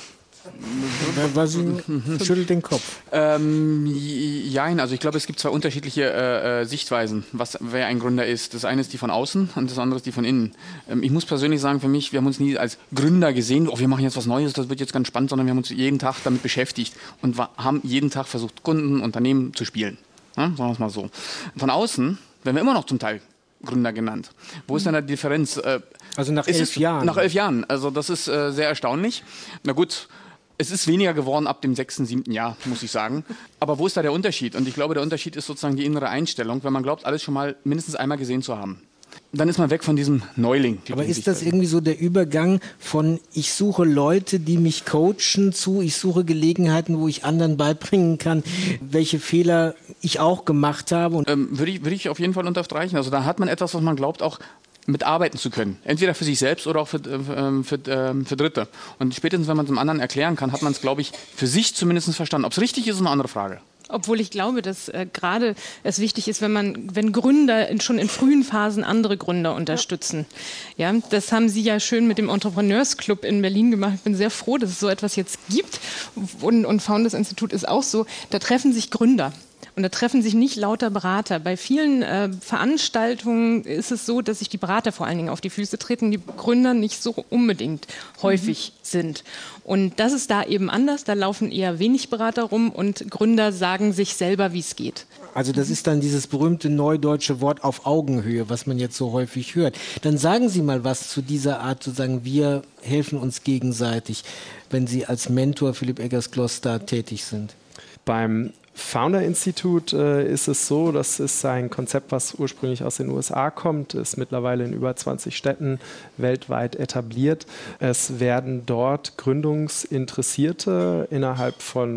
Was schüttelt den Kopf. Ähm, jein, also ich glaube, es gibt zwei unterschiedliche äh, Sichtweisen, was wer ein Gründer ist. Das eine ist die von außen und das andere ist die von innen. Ähm, ich muss persönlich sagen, für mich, wir haben uns nie als Gründer gesehen, oh, wir machen jetzt was Neues, das wird jetzt ganz spannend, sondern wir haben uns jeden Tag damit beschäftigt und haben jeden Tag versucht, Kunden, Unternehmen zu spielen. Ja, sagen wir es mal so. Von außen werden wir immer noch zum Teil Gründer genannt. Wo ist denn da die Differenz? Äh, also nach elf es, Jahren. Nach elf Jahren. Also das ist äh, sehr erstaunlich. Na gut, es ist weniger geworden ab dem sechsten, siebten Jahr, muss ich sagen. Aber wo ist da der Unterschied? Und ich glaube, der Unterschied ist sozusagen die innere Einstellung, wenn man glaubt, alles schon mal mindestens einmal gesehen zu haben. Dann ist man weg von diesem Neuling. Aber ist das irgendwie so der Übergang von ich suche Leute, die mich coachen, zu ich suche Gelegenheiten, wo ich anderen beibringen kann, welche Fehler ich auch gemacht habe? Und ähm, würde ich, würde ich auf jeden Fall unterstreichen. Also da hat man etwas, was man glaubt, auch mitarbeiten zu können. Entweder für sich selbst oder auch für, äh, für, äh, für Dritte. Und spätestens, wenn man es dem anderen erklären kann, hat man es, glaube ich, für sich zumindest verstanden. Ob es richtig ist, ist eine andere Frage. Obwohl ich glaube, dass äh, gerade es wichtig ist, wenn man, wenn Gründer in, schon in frühen Phasen andere Gründer unterstützen. Ja. Ja, das haben Sie ja schön mit dem Entrepreneursclub in Berlin gemacht. Ich bin sehr froh, dass es so etwas jetzt gibt. Und, und Founders Institut ist auch so. Da treffen sich Gründer. Und da treffen sich nicht lauter Berater. Bei vielen äh, Veranstaltungen ist es so, dass sich die Berater vor allen Dingen auf die Füße treten, die Gründer nicht so unbedingt häufig mhm. sind. Und das ist da eben anders. Da laufen eher wenig Berater rum und Gründer sagen sich selber, wie es geht. Also das ist dann dieses berühmte neudeutsche Wort auf Augenhöhe, was man jetzt so häufig hört. Dann sagen Sie mal was zu dieser Art, zu sagen, wir helfen uns gegenseitig, wenn Sie als Mentor Philipp Eggersglös da tätig sind. Beim Founder Institute äh, ist es so, das ist ein Konzept, was ursprünglich aus den U S A kommt, ist mittlerweile in über zwanzig Städten weltweit etabliert. Es werden dort Gründungsinteressierte innerhalb von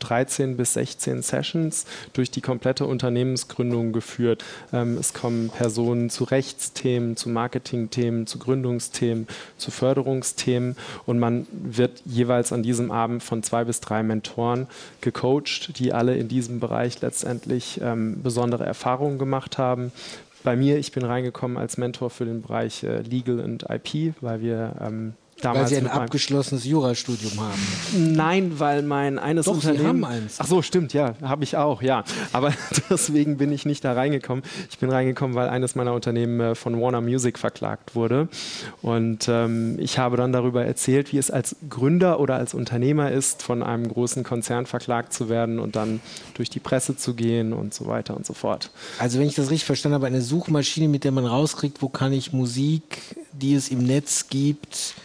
dreizehn bis sechzehn Sessions durch die komplette Unternehmensgründung geführt. Ähm, es kommen Personen zu Rechtsthemen, zu Marketingthemen, zu Gründungsthemen, zu Förderungsthemen und man wird jeweils an diesem Abend von zwei bis drei Mentoren gecoacht, die alle in diesem Bereich letztendlich ähm, besondere Erfahrungen gemacht haben. Bei mir, ich bin reingekommen als Mentor für den Bereich äh, Legal und I P, weil wir ähm, damals... Weil Sie ein abgeschlossenes Jurastudium haben. Nein, weil mein eines Doch, Unternehmen... Sie haben eins. Ach so, stimmt, ja, habe ich auch, ja. Aber deswegen bin ich nicht da reingekommen. Ich bin reingekommen, weil eines meiner Unternehmen äh, von Warner Music verklagt wurde. Und ähm, ich habe dann darüber erzählt, wie es als Gründer oder als Unternehmer ist, von einem großen Konzern verklagt zu werden und dann durch die Presse zu gehen und so weiter und so fort. Also wenn ich das richtig verstanden habe, eine Suchmaschine, mit der man rauskriegt, wo kann ich Musik, die es im Netz gibt,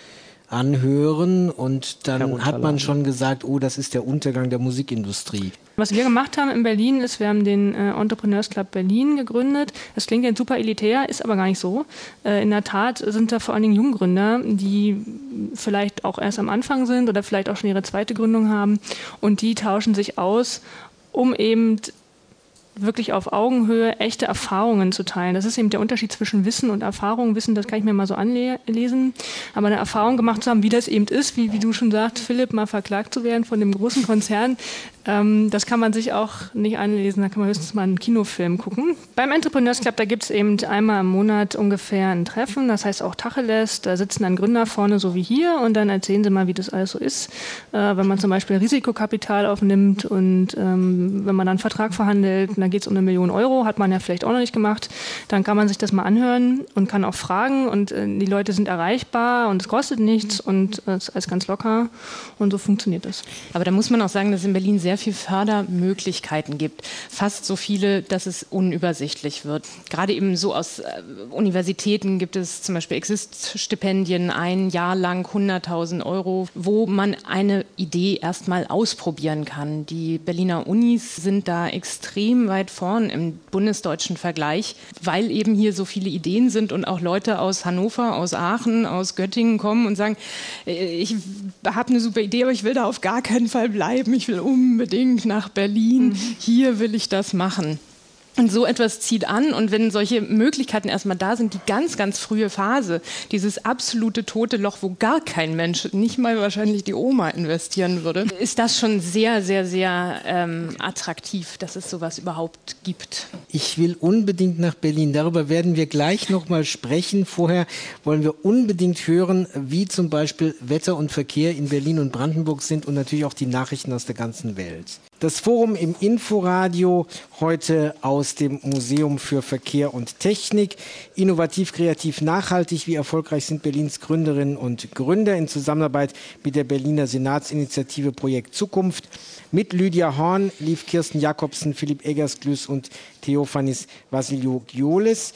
anhören, und dann hat man schon gesagt, oh, das ist der Untergang der Musikindustrie. Was wir gemacht haben in Berlin ist, wir haben den äh, Entrepreneurs Club Berlin gegründet. Das klingt jetzt super elitär, ist aber gar nicht so. Äh, in der Tat sind da vor allen Dingen Junggründer, die vielleicht auch erst am Anfang sind oder vielleicht auch schon ihre zweite Gründung haben, und die tauschen sich aus, um eben wirklich auf Augenhöhe echte Erfahrungen zu teilen. Das ist eben der Unterschied zwischen Wissen und Erfahrung. Wissen, das kann ich mir mal so anlesen, aber eine Erfahrung gemacht zu haben, wie das eben ist, wie, wie du schon sagst, Philipp, mal verklagt zu werden von dem großen Konzern, ähm, das kann man sich auch nicht anlesen, da kann man höchstens mal einen Kinofilm gucken. Beim Entrepreneurs Club, da gibt es eben einmal im Monat ungefähr ein Treffen, das heißt auch Tacheles, da sitzen dann Gründer vorne, so wie hier, und dann erzählen sie mal, wie das alles so ist, äh, wenn man zum Beispiel Risikokapital aufnimmt und ähm, wenn man dann einen Vertrag verhandelt, da geht es um eine Million Euro, hat man ja vielleicht auch noch nicht gemacht, dann kann man sich das mal anhören und kann auch fragen, und äh, die Leute sind erreichbar und es kostet nichts und es äh, ist alles ganz locker, und so funktioniert das. Aber da muss man auch sagen, dass es in Berlin sehr viele Fördermöglichkeiten gibt. Fast so viele, dass es unübersichtlich wird. Gerade eben so aus äh, Universitäten gibt es zum Beispiel Exist-Stipendien, ein Jahr lang hunderttausend Euro, wo man eine Idee erstmal ausprobieren kann. Die Berliner Unis sind da extrem weit vorn im bundesdeutschen Vergleich, weil eben hier so viele Ideen sind und auch Leute aus Hannover, aus Aachen, aus Göttingen kommen und sagen, ich habe eine super Idee, aber ich will da auf gar keinen Fall bleiben. Ich will unbedingt nach Berlin. Mhm. Hier will ich das machen. Und so etwas zieht an, und wenn solche Möglichkeiten erstmal da sind, die ganz, ganz frühe Phase, dieses absolute tote Loch, wo gar kein Mensch, nicht mal wahrscheinlich die Oma, investieren würde, ist das schon sehr, sehr, sehr ähm, attraktiv, dass es sowas überhaupt gibt. Ich will unbedingt nach Berlin. Darüber werden wir gleich nochmal sprechen. Vorher wollen wir unbedingt hören, wie zum Beispiel Wetter und Verkehr in Berlin und Brandenburg sind, und natürlich auch die Nachrichten aus der ganzen Welt. Das Forum im Inforadio heute aus dem Museum für Verkehr und Technik. Innovativ, kreativ, nachhaltig. Wie erfolgreich sind Berlins Gründerinnen und Gründer in Zusammenarbeit mit der Berliner Senatsinitiative Projekt Zukunft. Mit Lydia Horn, Liv Kirsten Jakobsen, Philipp Eggersglüß und Theophanis Vassiliou-Giolis.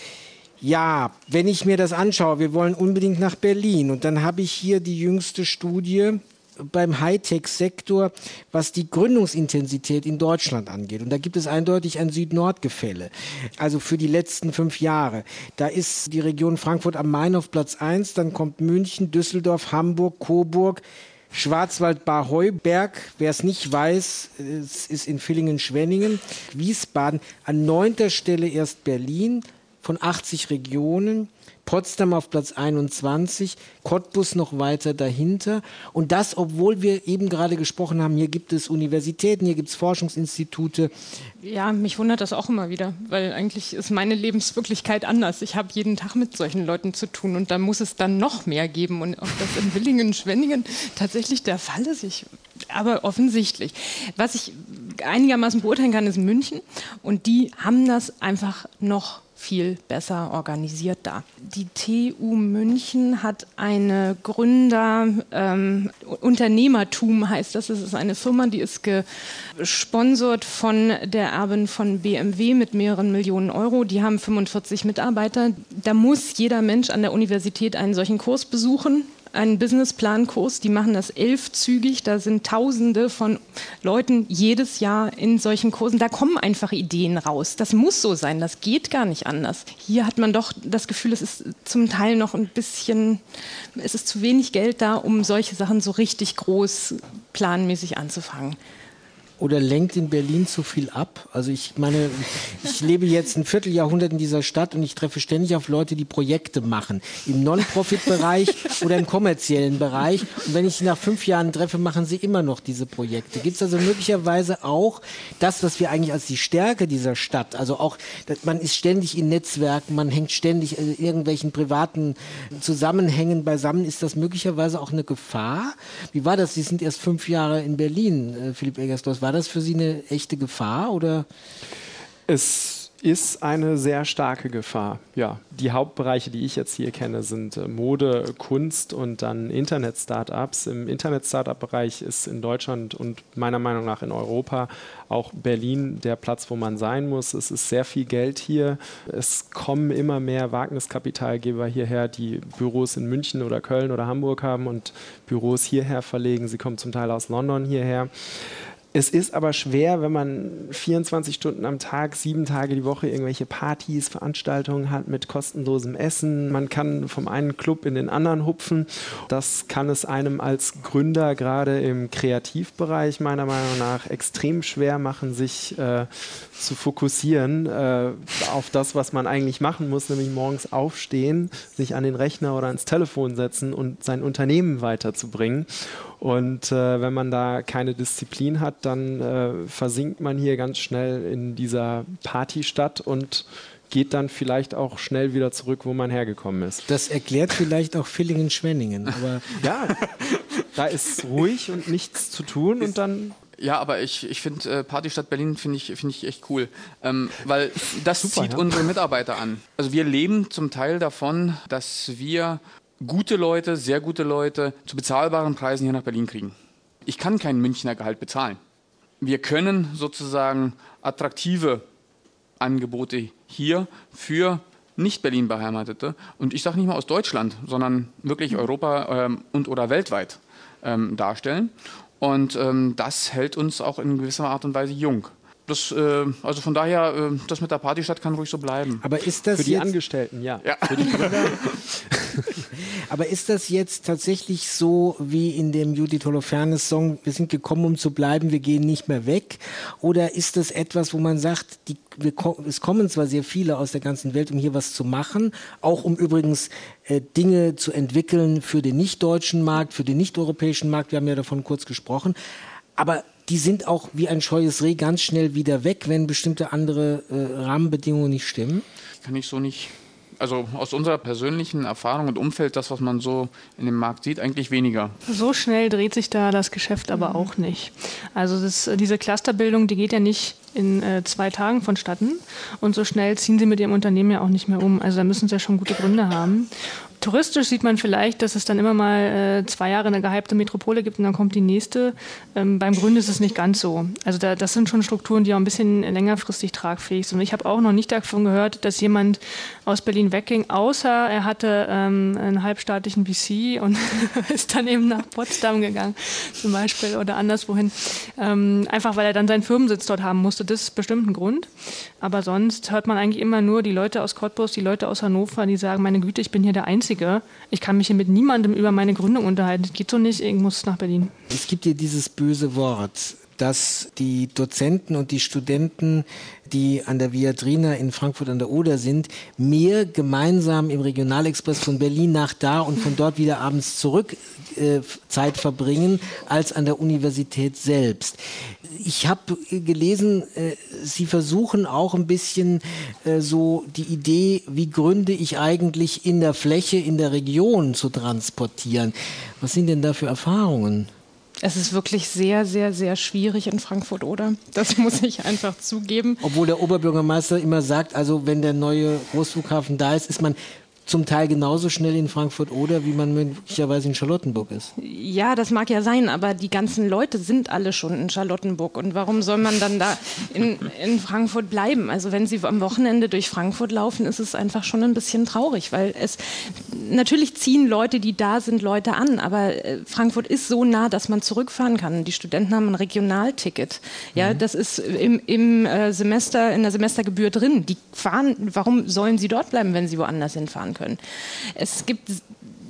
Ja, wenn ich mir das anschaue, wir wollen unbedingt nach Berlin, und dann habe ich hier die jüngste Studie beim Hightech-Sektor, was die Gründungsintensität in Deutschland angeht. Und da gibt es eindeutig ein Süd-Nord-Gefälle. Also für die letzten fünf Jahre. Da ist die Region Frankfurt am Main auf Platz eins, dann kommt München, Düsseldorf, Hamburg, Coburg, Schwarzwald-Bar-Heuberg. Wer es nicht weiß, es ist in Villingen-Schwenningen, Wiesbaden. An neunter Stelle erst Berlin von achtzig Regionen. Potsdam auf Platz einundzwanzig, Cottbus noch weiter dahinter. Und das, obwohl wir eben gerade gesprochen haben, hier gibt es Universitäten, hier gibt es Forschungsinstitute. Ja, mich wundert das auch immer wieder, weil eigentlich ist meine Lebenswirklichkeit anders. Ich habe jeden Tag mit solchen Leuten zu tun, und da muss es dann noch mehr geben. Und ob das in Villingen, Schwenningen tatsächlich der Fall ist, ich, aber offensichtlich. Was ich einigermaßen beurteilen kann, ist München, und die haben das einfach noch viel besser organisiert da. Die T U München hat eine Gründer, ähm, Unternehmertum heißt das, es ist eine Firma, die ist gesponsert von der Erbin von B M W mit mehreren Millionen Euro. Die haben fünfundvierzig Mitarbeiter. Da muss jeder Mensch an der Universität einen solchen Kurs besuchen. Einen Businessplan-Kurs, die machen das elfzügig, da sind Tausende von Leuten jedes Jahr in solchen Kursen, da kommen einfach Ideen raus. Das muss so sein, das geht gar nicht anders. Hier hat man doch das Gefühl, es ist zum Teil noch ein bisschen, es ist zu wenig Geld da, um solche Sachen so richtig groß planmäßig anzufangen. Oder lenkt in Berlin zu viel ab? Also ich meine, ich lebe jetzt ein Vierteljahrhundert in dieser Stadt und ich treffe ständig auf Leute, die Projekte machen. Im Non-Profit-Bereich oder im kommerziellen Bereich. Und wenn ich sie nach fünf Jahren treffe, machen sie immer noch diese Projekte. Gibt es also möglicherweise auch das, was wir eigentlich als die Stärke dieser Stadt, also auch, man ist ständig in Netzwerken, man hängt ständig in irgendwelchen privaten Zusammenhängen beisammen. Ist das möglicherweise auch eine Gefahr? Wie war das? Sie sind erst fünf Jahre in Berlin, Philipp Eggersdorf. War das für Sie eine echte Gefahr, oder? Es ist eine sehr starke Gefahr, ja. Die Hauptbereiche, die ich jetzt hier kenne, sind Mode, Kunst und dann Internet-Startups. Im Internet-Startup-Bereich ist in Deutschland und meiner Meinung nach in Europa auch Berlin der Platz, wo man sein muss. Es ist sehr viel Geld hier. Es kommen immer mehr Wagniskapitalgeber hierher, die Büros in München oder Köln oder Hamburg haben und Büros hierher verlegen. Sie kommen zum Teil aus London hierher. Es ist aber schwer, wenn man vierundzwanzig Stunden am Tag, sieben Tage die Woche irgendwelche Partys, Veranstaltungen hat mit kostenlosem Essen. Man kann vom einen Club in den anderen hupfen. Das kann es einem als Gründer gerade im Kreativbereich meiner Meinung nach extrem schwer machen, sich äh, zu fokussieren äh, auf das, was man eigentlich machen muss, nämlich morgens aufstehen, sich an den Rechner oder ans Telefon setzen und sein Unternehmen weiterzubringen. Und äh, wenn man da keine Disziplin hat, dann äh, versinkt man hier ganz schnell in dieser Partystadt und geht dann vielleicht auch schnell wieder zurück, wo man hergekommen ist. Das erklärt vielleicht auch Villingen-Schwenningen. Aber ja, da ist ruhig und nichts zu tun und dann... Ja, aber ich, ich finde äh, Partystadt Berlin finde ich, find ich echt cool, ähm, weil das Super, zieht ja. unsere Mitarbeiter an. Also wir leben zum Teil davon, dass wir gute Leute, sehr gute Leute zu bezahlbaren Preisen hier nach Berlin kriegen. Ich kann kein Münchner Gehalt bezahlen. Wir können sozusagen attraktive Angebote hier für nicht Berlin Beheimatete, und ich sage nicht mal aus Deutschland, sondern wirklich Europa ähm, und oder weltweit ähm, darstellen. Und ähm, das hält uns auch in gewisser Art und Weise jung. Das, äh, also von daher, äh, das mit der Partystadt kann ruhig so bleiben. Aber ist das für die jetzt, Angestellten, ja. Ja. Für die aber ist das jetzt tatsächlich so wie in dem Judith Holofernes-Song, wir sind gekommen, um zu bleiben, wir gehen nicht mehr weg? Oder ist das etwas, wo man sagt, die, wir, es kommen zwar sehr viele aus der ganzen Welt, um hier was zu machen, auch um übrigens äh, Dinge zu entwickeln für den nicht-deutschen Markt, für den nicht-europäischen Markt, wir haben ja davon kurz gesprochen, aber die sind auch wie ein scheues Reh ganz schnell wieder weg, wenn bestimmte andere äh, Rahmenbedingungen nicht stimmen? Kann ich so nicht. Also aus unserer persönlichen Erfahrung und Umfeld, das, was man so in dem Markt sieht, eigentlich weniger. So schnell dreht sich da das Geschäft aber auch nicht. Also das, diese Clusterbildung, die geht ja nicht in äh, zwei Tagen vonstatten, und so schnell ziehen sie mit ihrem Unternehmen ja auch nicht mehr um. Also da müssen sie ja schon gute Gründe haben. Touristisch sieht man vielleicht, dass es dann immer mal äh, zwei Jahre eine gehypte Metropole gibt und dann kommt die nächste. Ähm, beim Gründen ist es nicht ganz so. Also da, das sind schon Strukturen, die auch ein bisschen längerfristig tragfähig sind. Und ich habe auch noch nicht davon gehört, dass jemand aus Berlin wegging, außer er hatte ähm, einen halbstaatlichen V C und ist dann eben nach Potsdam gegangen zum Beispiel oder anderswohin. Ähm, einfach weil er dann seinen Firmensitz dort haben musste. Das ist bestimmt ein Grund. Aber sonst hört man eigentlich immer nur die Leute aus Cottbus, die Leute aus Hannover, die sagen, meine Güte, ich bin hier der Einzige. Ich kann mich hier mit niemandem über meine Gründung unterhalten. Das geht so nicht, ich muss nach Berlin. Es gibt hier dieses böse Wort, dass die Dozenten und die Studenten, die an der Viadrina in Frankfurt an der Oder sind, mehr gemeinsam im Regionalexpress von Berlin nach da und von dort wieder abends zurück äh, Zeit verbringen, als an der Universität selbst. Ich habe gelesen, äh, Sie versuchen auch ein bisschen äh, so die Idee, wie gründe ich eigentlich in der Fläche, in der Region zu transportieren. Was sind denn da für Erfahrungen? Es ist wirklich sehr, sehr, sehr schwierig in Frankfurt, oder? Das muss ich einfach zugeben. Obwohl der Oberbürgermeister immer sagt, also wenn der neue Großflughafen da ist, ist man zum Teil genauso schnell in Frankfurt oder wie man möglicherweise in Charlottenburg ist. Ja, das mag ja sein, aber die ganzen Leute sind alle schon in Charlottenburg. Und warum soll man dann da in, in Frankfurt bleiben? Also wenn Sie am Wochenende durch Frankfurt laufen, ist es einfach schon ein bisschen traurig, weil es natürlich ziehen Leute, die da sind, Leute an, aber Frankfurt ist so nah, dass man zurückfahren kann. Die Studenten haben ein Regionalticket. Ja, mhm. Das ist im, im Semester, in der Semestergebühr drin. Die fahren, warum sollen sie dort bleiben, wenn sie woanders hinfahren können? Es gibt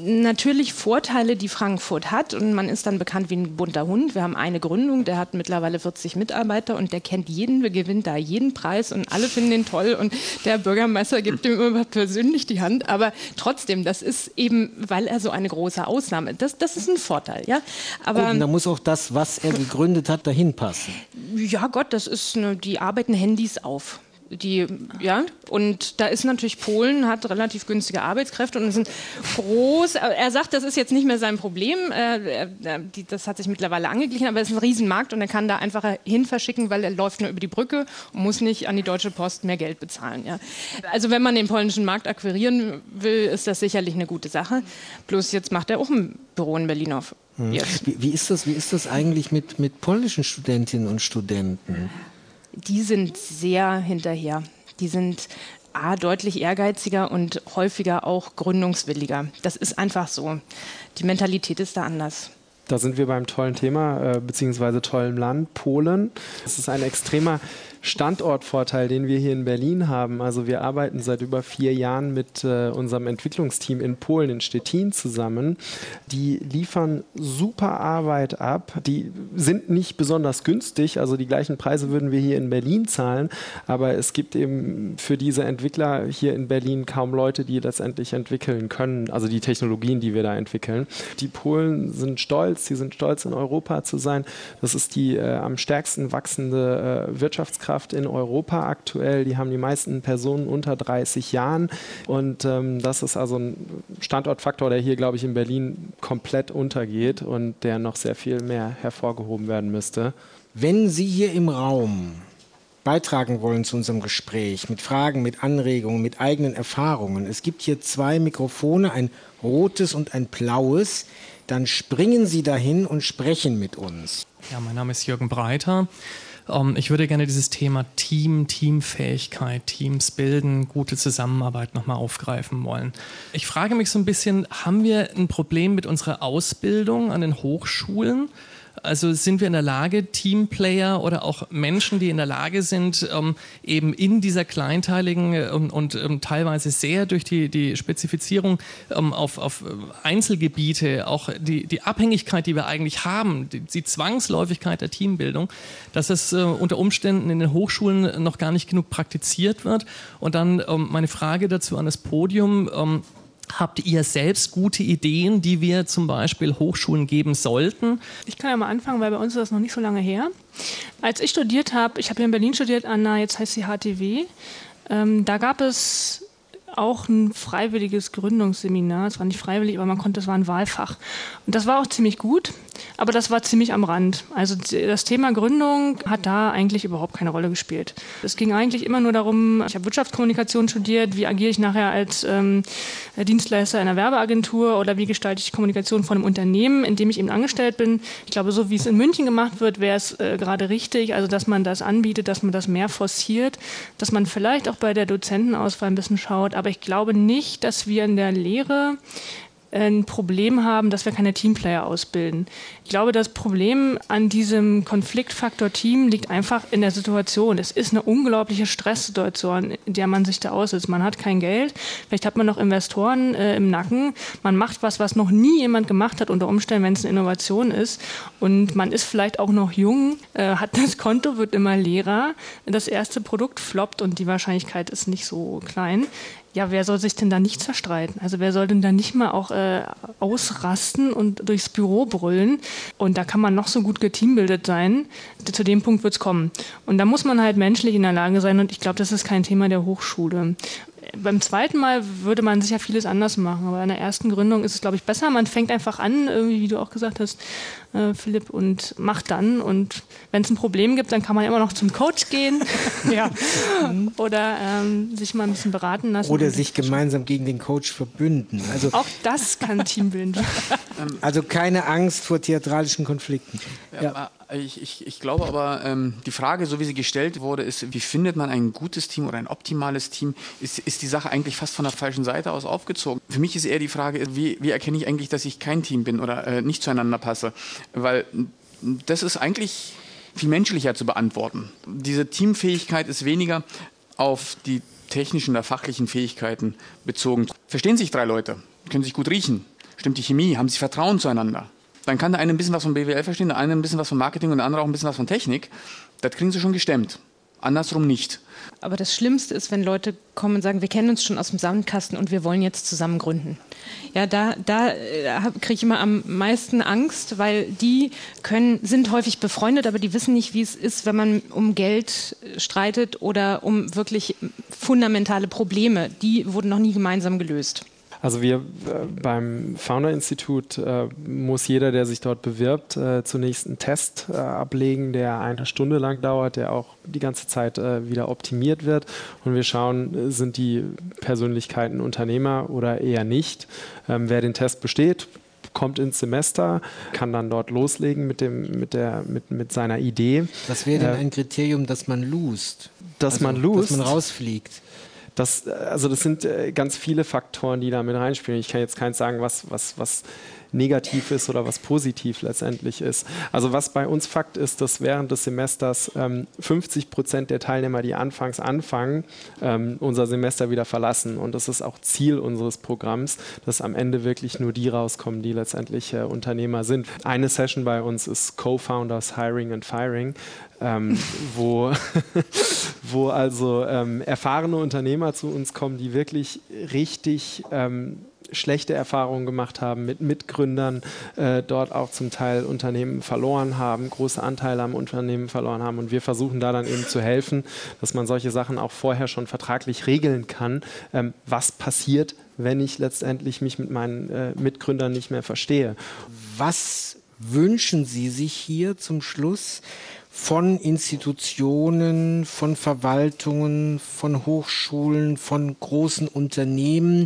natürlich Vorteile, die Frankfurt hat, und man ist dann bekannt wie ein bunter Hund. Wir haben eine Gründung, der hat mittlerweile vierzig Mitarbeiter und der kennt jeden, wir gewinnt da jeden Preis und alle finden ihn toll und der Bürgermeister gibt ihm immer persönlich die Hand, aber trotzdem, das ist eben, weil er so eine große Ausnahme, das, das ist ein Vorteil. Ja? Aber, Gut, und da muss auch das, was er gegründet hat, dahin passen. Ja Gott, das ist, eine, die arbeiten Handys auf. Die, ja, und da ist natürlich Polen, hat relativ günstige Arbeitskräfte und es sind groß, er sagt, das ist jetzt nicht mehr sein Problem, äh, die, das hat sich mittlerweile angeglichen, aber es ist ein Riesenmarkt und er kann da einfach hin verschicken, weil er läuft nur über die Brücke und muss nicht an die Deutsche Post mehr Geld bezahlen. Ja. Also wenn man den polnischen Markt akquirieren will, ist das sicherlich eine gute Sache. Bloß jetzt macht er auch ein Büro in Berlin auf. Hm. Wie, wie, ist das, wie ist das eigentlich mit, mit polnischen Studentinnen und Studenten? Die sind sehr hinterher. Die sind A, deutlich ehrgeiziger und häufiger auch gründungswilliger. Das ist einfach so. Die Mentalität ist da anders. Da sind wir beim tollen Thema, äh, beziehungsweise tollen Land, Polen. Das ist ein extremer Standortvorteil, den wir hier in Berlin haben. Also wir arbeiten seit über vier Jahren mit äh, unserem Entwicklungsteam in Polen, in Stettin zusammen. Die liefern super Arbeit ab. Die sind nicht besonders günstig, also die gleichen Preise würden wir hier in Berlin zahlen, aber es gibt eben für diese Entwickler hier in Berlin kaum Leute, die letztendlich entwickeln können, also die Technologien, die wir da entwickeln. Die Polen sind stolz, sie sind stolz, in Europa zu sein. Das ist die äh, am stärksten wachsende äh, Wirtschaftskraft in Europa aktuell. Die haben die meisten Personen unter dreißig Jahren und ähm, das ist also ein Standortfaktor, der hier, glaube ich, in Berlin komplett untergeht und der noch sehr viel mehr hervorgehoben werden müsste. Wenn Sie hier im Raum beitragen wollen zu unserem Gespräch mit Fragen, mit Anregungen, mit eigenen Erfahrungen, es gibt hier zwei Mikrofone, ein rotes und ein blaues, dann springen Sie dahin und sprechen mit uns. Ja, mein Name ist Jürgen Breiter. Ich würde gerne dieses Thema Team, Teamfähigkeit, Teams bilden, gute Zusammenarbeit nochmal aufgreifen wollen. Ich frage mich so ein bisschen, haben wir ein Problem mit unserer Ausbildung an den Hochschulen? Also sind wir in der Lage, Teamplayer oder auch Menschen, die in der Lage sind, ähm, eben in dieser kleinteiligen ähm, und ähm, teilweise sehr durch die, die Spezifizierung ähm, auf, auf Einzelgebiete, auch die, die Abhängigkeit, die wir eigentlich haben, die, die Zwangsläufigkeit der Teambildung, dass es äh, unter Umständen in den Hochschulen noch gar nicht genug praktiziert wird. Und dann ähm, meine Frage dazu an das Podium: ähm, Habt ihr selbst gute Ideen, die wir zum Beispiel Hochschulen geben sollten? Ich kann ja mal anfangen, weil bei uns ist das noch nicht so lange her. Als ich studiert habe, ich habe hier in Berlin studiert, an der, jetzt heißt sie H T W, ähm, da gab es auch ein freiwilliges Gründungsseminar. Es war nicht freiwillig, aber man konnte, es war ein Wahlfach. Und das war auch ziemlich gut, aber das war ziemlich am Rand. Also das Thema Gründung hat da eigentlich überhaupt keine Rolle gespielt. Es ging eigentlich immer nur darum, ich habe Wirtschaftskommunikation studiert, wie agiere ich nachher als ähm, Dienstleister in einer Werbeagentur oder wie gestalte ich Kommunikation von einem Unternehmen, in dem ich eben angestellt bin. Ich glaube, so wie es in München gemacht wird, wäre es äh, gerade richtig, also dass man das anbietet, dass man das mehr forciert, dass man vielleicht auch bei der Dozentenauswahl ein bisschen schaut, aber ich glaube nicht, dass wir in der Lehre ein Problem haben, dass wir keine Teamplayer ausbilden. Ich glaube, das Problem an diesem Konfliktfaktor Team liegt einfach in der Situation. Es ist eine unglaubliche Stresssituation, in der man sich da aussetzt. Man hat kein Geld, vielleicht hat man noch Investoren äh, im Nacken, man macht was, was noch nie jemand gemacht hat, unter Umständen, wenn es eine Innovation ist, und man ist vielleicht auch noch jung, äh, hat das Konto, wird immer leerer, das erste Produkt floppt und die Wahrscheinlichkeit ist nicht so klein. Ja, wer soll sich denn da nicht zerstreiten? Also wer soll denn da nicht mal auch äh, ausrasten und durchs Büro brüllen? Und da kann man noch so gut geteambildet sein. Zu dem Punkt wird es kommen. Und da muss man halt menschlich in der Lage sein. Und ich glaube, das ist kein Thema der Hochschule. Beim zweiten Mal würde man sicher vieles anders machen, aber in der ersten Gründung ist es, glaube ich, besser. Man fängt einfach an, irgendwie, wie du auch gesagt hast, äh, Philipp, und macht dann. Und wenn es ein Problem gibt, dann kann man immer noch zum Coach gehen ja. oder ähm, sich mal ein bisschen beraten lassen. Oder sich gemeinsam gegen den Coach verbünden. Also, auch das kann Teambuilding. Also keine Angst vor theatralischen Konflikten. Ja, ja. Ich, ich, ich glaube aber, ähm, die Frage, so wie sie gestellt wurde, ist, wie findet man ein gutes Team oder ein optimales Team, ist, ist die Sache eigentlich fast von der falschen Seite aus aufgezogen. Für mich ist eher die Frage, wie, wie erkenne ich eigentlich, dass ich kein Team bin oder äh, nicht zueinander passe, weil das ist eigentlich viel menschlicher zu beantworten. Diese Teamfähigkeit ist weniger auf die technischen oder fachlichen Fähigkeiten bezogen. Verstehen sich drei Leute, können sich gut riechen, Stimmt die Chemie? Haben sie Vertrauen zueinander? Dann kann der eine ein bisschen was von B W L verstehen, der eine ein bisschen was von Marketing und der andere auch ein bisschen was von Technik. Das kriegen sie schon gestemmt. Andersrum nicht. Aber das Schlimmste ist, wenn Leute kommen und sagen, wir kennen uns schon aus dem Sandkasten und wir wollen jetzt zusammen gründen. Ja, da, da äh, kriege ich immer am meisten Angst, weil die können, sind häufig befreundet, aber die wissen nicht, wie es ist, wenn man um Geld streitet oder um wirklich fundamentale Probleme. Die wurden noch nie gemeinsam gelöst. Also wir äh, beim Founder-Institut äh, muss jeder, der sich dort bewirbt, äh, zunächst einen Test äh, ablegen, der eine Stunde lang dauert, der auch die ganze Zeit äh, wieder optimiert wird. Und wir schauen, sind die Persönlichkeiten Unternehmer oder eher nicht. Ähm, wer den Test besteht, kommt ins Semester, kann dann dort loslegen mit, dem, mit, der, mit, mit seiner Idee. Was wäre denn ein Kriterium, dass man lost? Dass also, man lost? Dass man rausfliegt. Das, also das sind äh, ganz viele Faktoren, die da mit reinspielen. Ich kann jetzt keins sagen, was, was, was negativ ist oder was positiv letztendlich ist. Also was bei uns Fakt ist, dass während des Semesters ähm, fünfzig Prozent der Teilnehmer, die anfangs anfangen, ähm, unser Semester wieder verlassen. Und das ist auch Ziel unseres Programms, dass am Ende wirklich nur die rauskommen, die letztendlich äh, Unternehmer sind. Eine Session bei uns ist Co-Founders Hiring and Firing. Ähm, wo, wo also ähm, erfahrene Unternehmer zu uns kommen, die wirklich richtig ähm, schlechte Erfahrungen gemacht haben mit Mitgründern, äh, dort auch zum Teil Unternehmen verloren haben, große Anteile am Unternehmen verloren haben. Und wir versuchen da dann eben zu helfen, dass man solche Sachen auch vorher schon vertraglich regeln kann. Ähm, was passiert, wenn ich letztendlich mich mit meinen äh, Mitgründern nicht mehr verstehe? Was wünschen Sie sich hier zum Schluss von Institutionen, von Verwaltungen, von Hochschulen, von großen Unternehmen,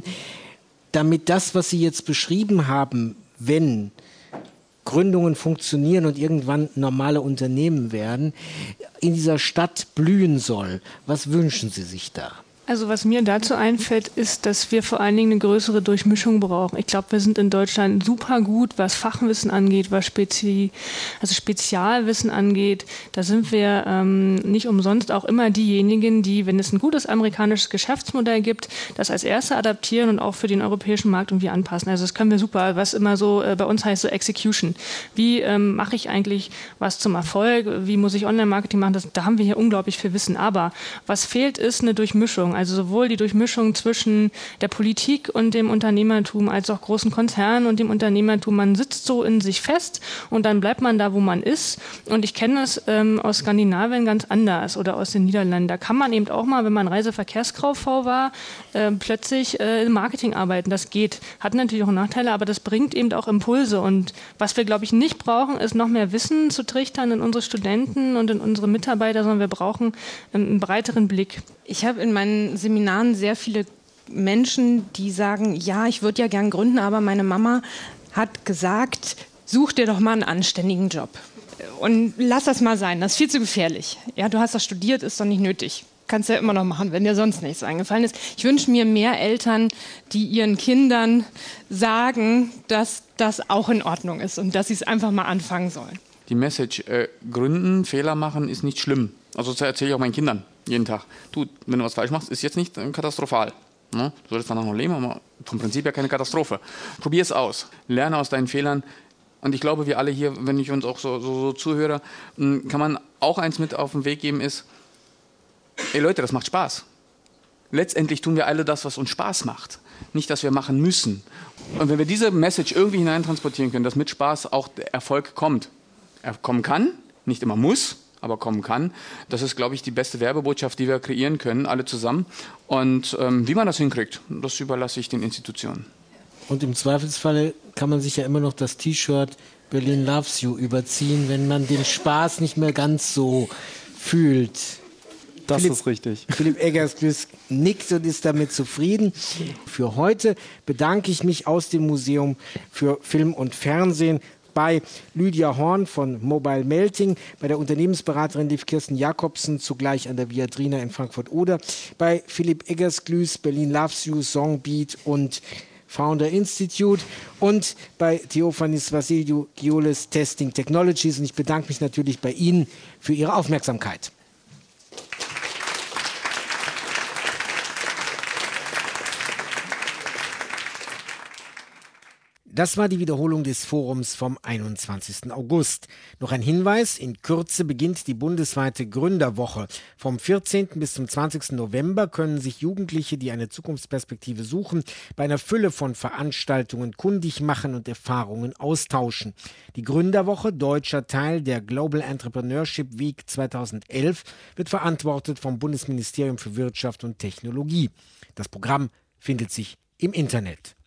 damit das, was Sie jetzt beschrieben haben, wenn Gründungen funktionieren und irgendwann normale Unternehmen werden, in dieser Stadt blühen soll? Was wünschen Sie sich da? Also was mir dazu einfällt, ist, dass wir vor allen Dingen eine größere Durchmischung brauchen. Ich glaube, wir sind in Deutschland super gut, was Fachwissen angeht, was Spezi also Spezialwissen angeht. Da sind wir ähm, nicht umsonst auch immer diejenigen, die, wenn es ein gutes amerikanisches Geschäftsmodell gibt, das als Erste adaptieren und auch für den europäischen Markt irgendwie anpassen. Also das können wir super, was immer so äh, bei uns heißt so Execution. Wie ähm, mache ich eigentlich was zum Erfolg? Wie muss ich Online-Marketing machen? Das, da haben wir hier unglaublich viel Wissen. Aber was fehlt, ist eine Durchmischung. Also sowohl die Durchmischung zwischen der Politik und dem Unternehmertum als auch großen Konzernen und dem Unternehmertum. Man sitzt so in sich fest und dann bleibt man da, wo man ist. Und ich kenne das ähm, aus Skandinavien ganz anders oder aus den Niederlanden. Da kann man eben auch mal, wenn man Reiseverkehrskauffrau war, äh, plötzlich äh, im Marketing arbeiten. Das geht. Hat natürlich auch Nachteile, aber das bringt eben auch Impulse. Und was wir, glaube ich, nicht brauchen, ist noch mehr Wissen zu trichtern in unsere Studenten und in unsere Mitarbeiter, sondern wir brauchen ähm, einen breiteren Blick. Ich habe in meinen Seminaren sehr viele Menschen, die sagen, ja, ich würde ja gern gründen, aber meine Mama hat gesagt, such dir doch mal einen anständigen Job. Und lass das mal sein, das ist viel zu gefährlich. Ja, du hast das studiert, ist doch nicht nötig. Kannst ja immer noch machen, wenn dir sonst nichts eingefallen ist. Ich wünsche mir mehr Eltern, die ihren Kindern sagen, dass das auch in Ordnung ist und dass sie es einfach mal anfangen sollen. Die Message, äh, gründen, Fehler machen ist nicht schlimm. Also das erzähle ich auch meinen Kindern jeden Tag. Du, wenn du was falsch machst, ist jetzt nicht äh, katastrophal. Ne? Du solltest danach noch leben, aber vom Prinzip ja keine Katastrophe. Probier es aus. Lerne aus deinen Fehlern. Und ich glaube, wir alle hier, wenn ich uns auch so, so, so zuhöre, kann man auch eins mit auf den Weg geben, ist, ey Leute, das macht Spaß. Letztendlich tun wir alle das, was uns Spaß macht. Nicht, dass wir machen müssen. Und wenn wir diese Message irgendwie hineintransportieren können, dass mit Spaß auch der Erfolg kommt, er kommen kann, nicht immer muss, aber kommen kann. Das ist, glaube ich, die beste Werbebotschaft, die wir kreieren können, alle zusammen. Und ähm, wie man das hinkriegt, das überlasse ich den Institutionen. Und im Zweifelsfalle kann man sich ja immer noch das T-Shirt Berlin Loves You überziehen, wenn man den Spaß nicht mehr ganz so fühlt. Das Philipp, ist richtig. Philipp Eggersglüß nickt und ist damit zufrieden. Für heute bedanke ich mich aus dem Museum für Film und Fernsehen bei Lydia Horn von Mobile Melting, bei der Unternehmensberaterin Liv Kirsten Jakobsen, zugleich an der Viadrina in Frankfurt-Oder, bei Philipp Eggersglüß, Berlin Loves You, Songbeat und Founder Institute und bei Theophanis Vassiliou Giolis Testing Technologies. Und ich bedanke mich natürlich bei Ihnen für Ihre Aufmerksamkeit. Das war die Wiederholung des Forums vom einundzwanzigsten August. Noch ein Hinweis, in Kürze beginnt die bundesweite Gründerwoche. Vom vierzehnten bis zum zwanzigsten November können sich Jugendliche, die eine Zukunftsperspektive suchen, bei einer Fülle von Veranstaltungen kundig machen und Erfahrungen austauschen. Die Gründerwoche, deutscher Teil der Global Entrepreneurship Week zweitausendelf, wird verantwortet vom Bundesministerium für Wirtschaft und Technologie. Das Programm findet sich im Internet.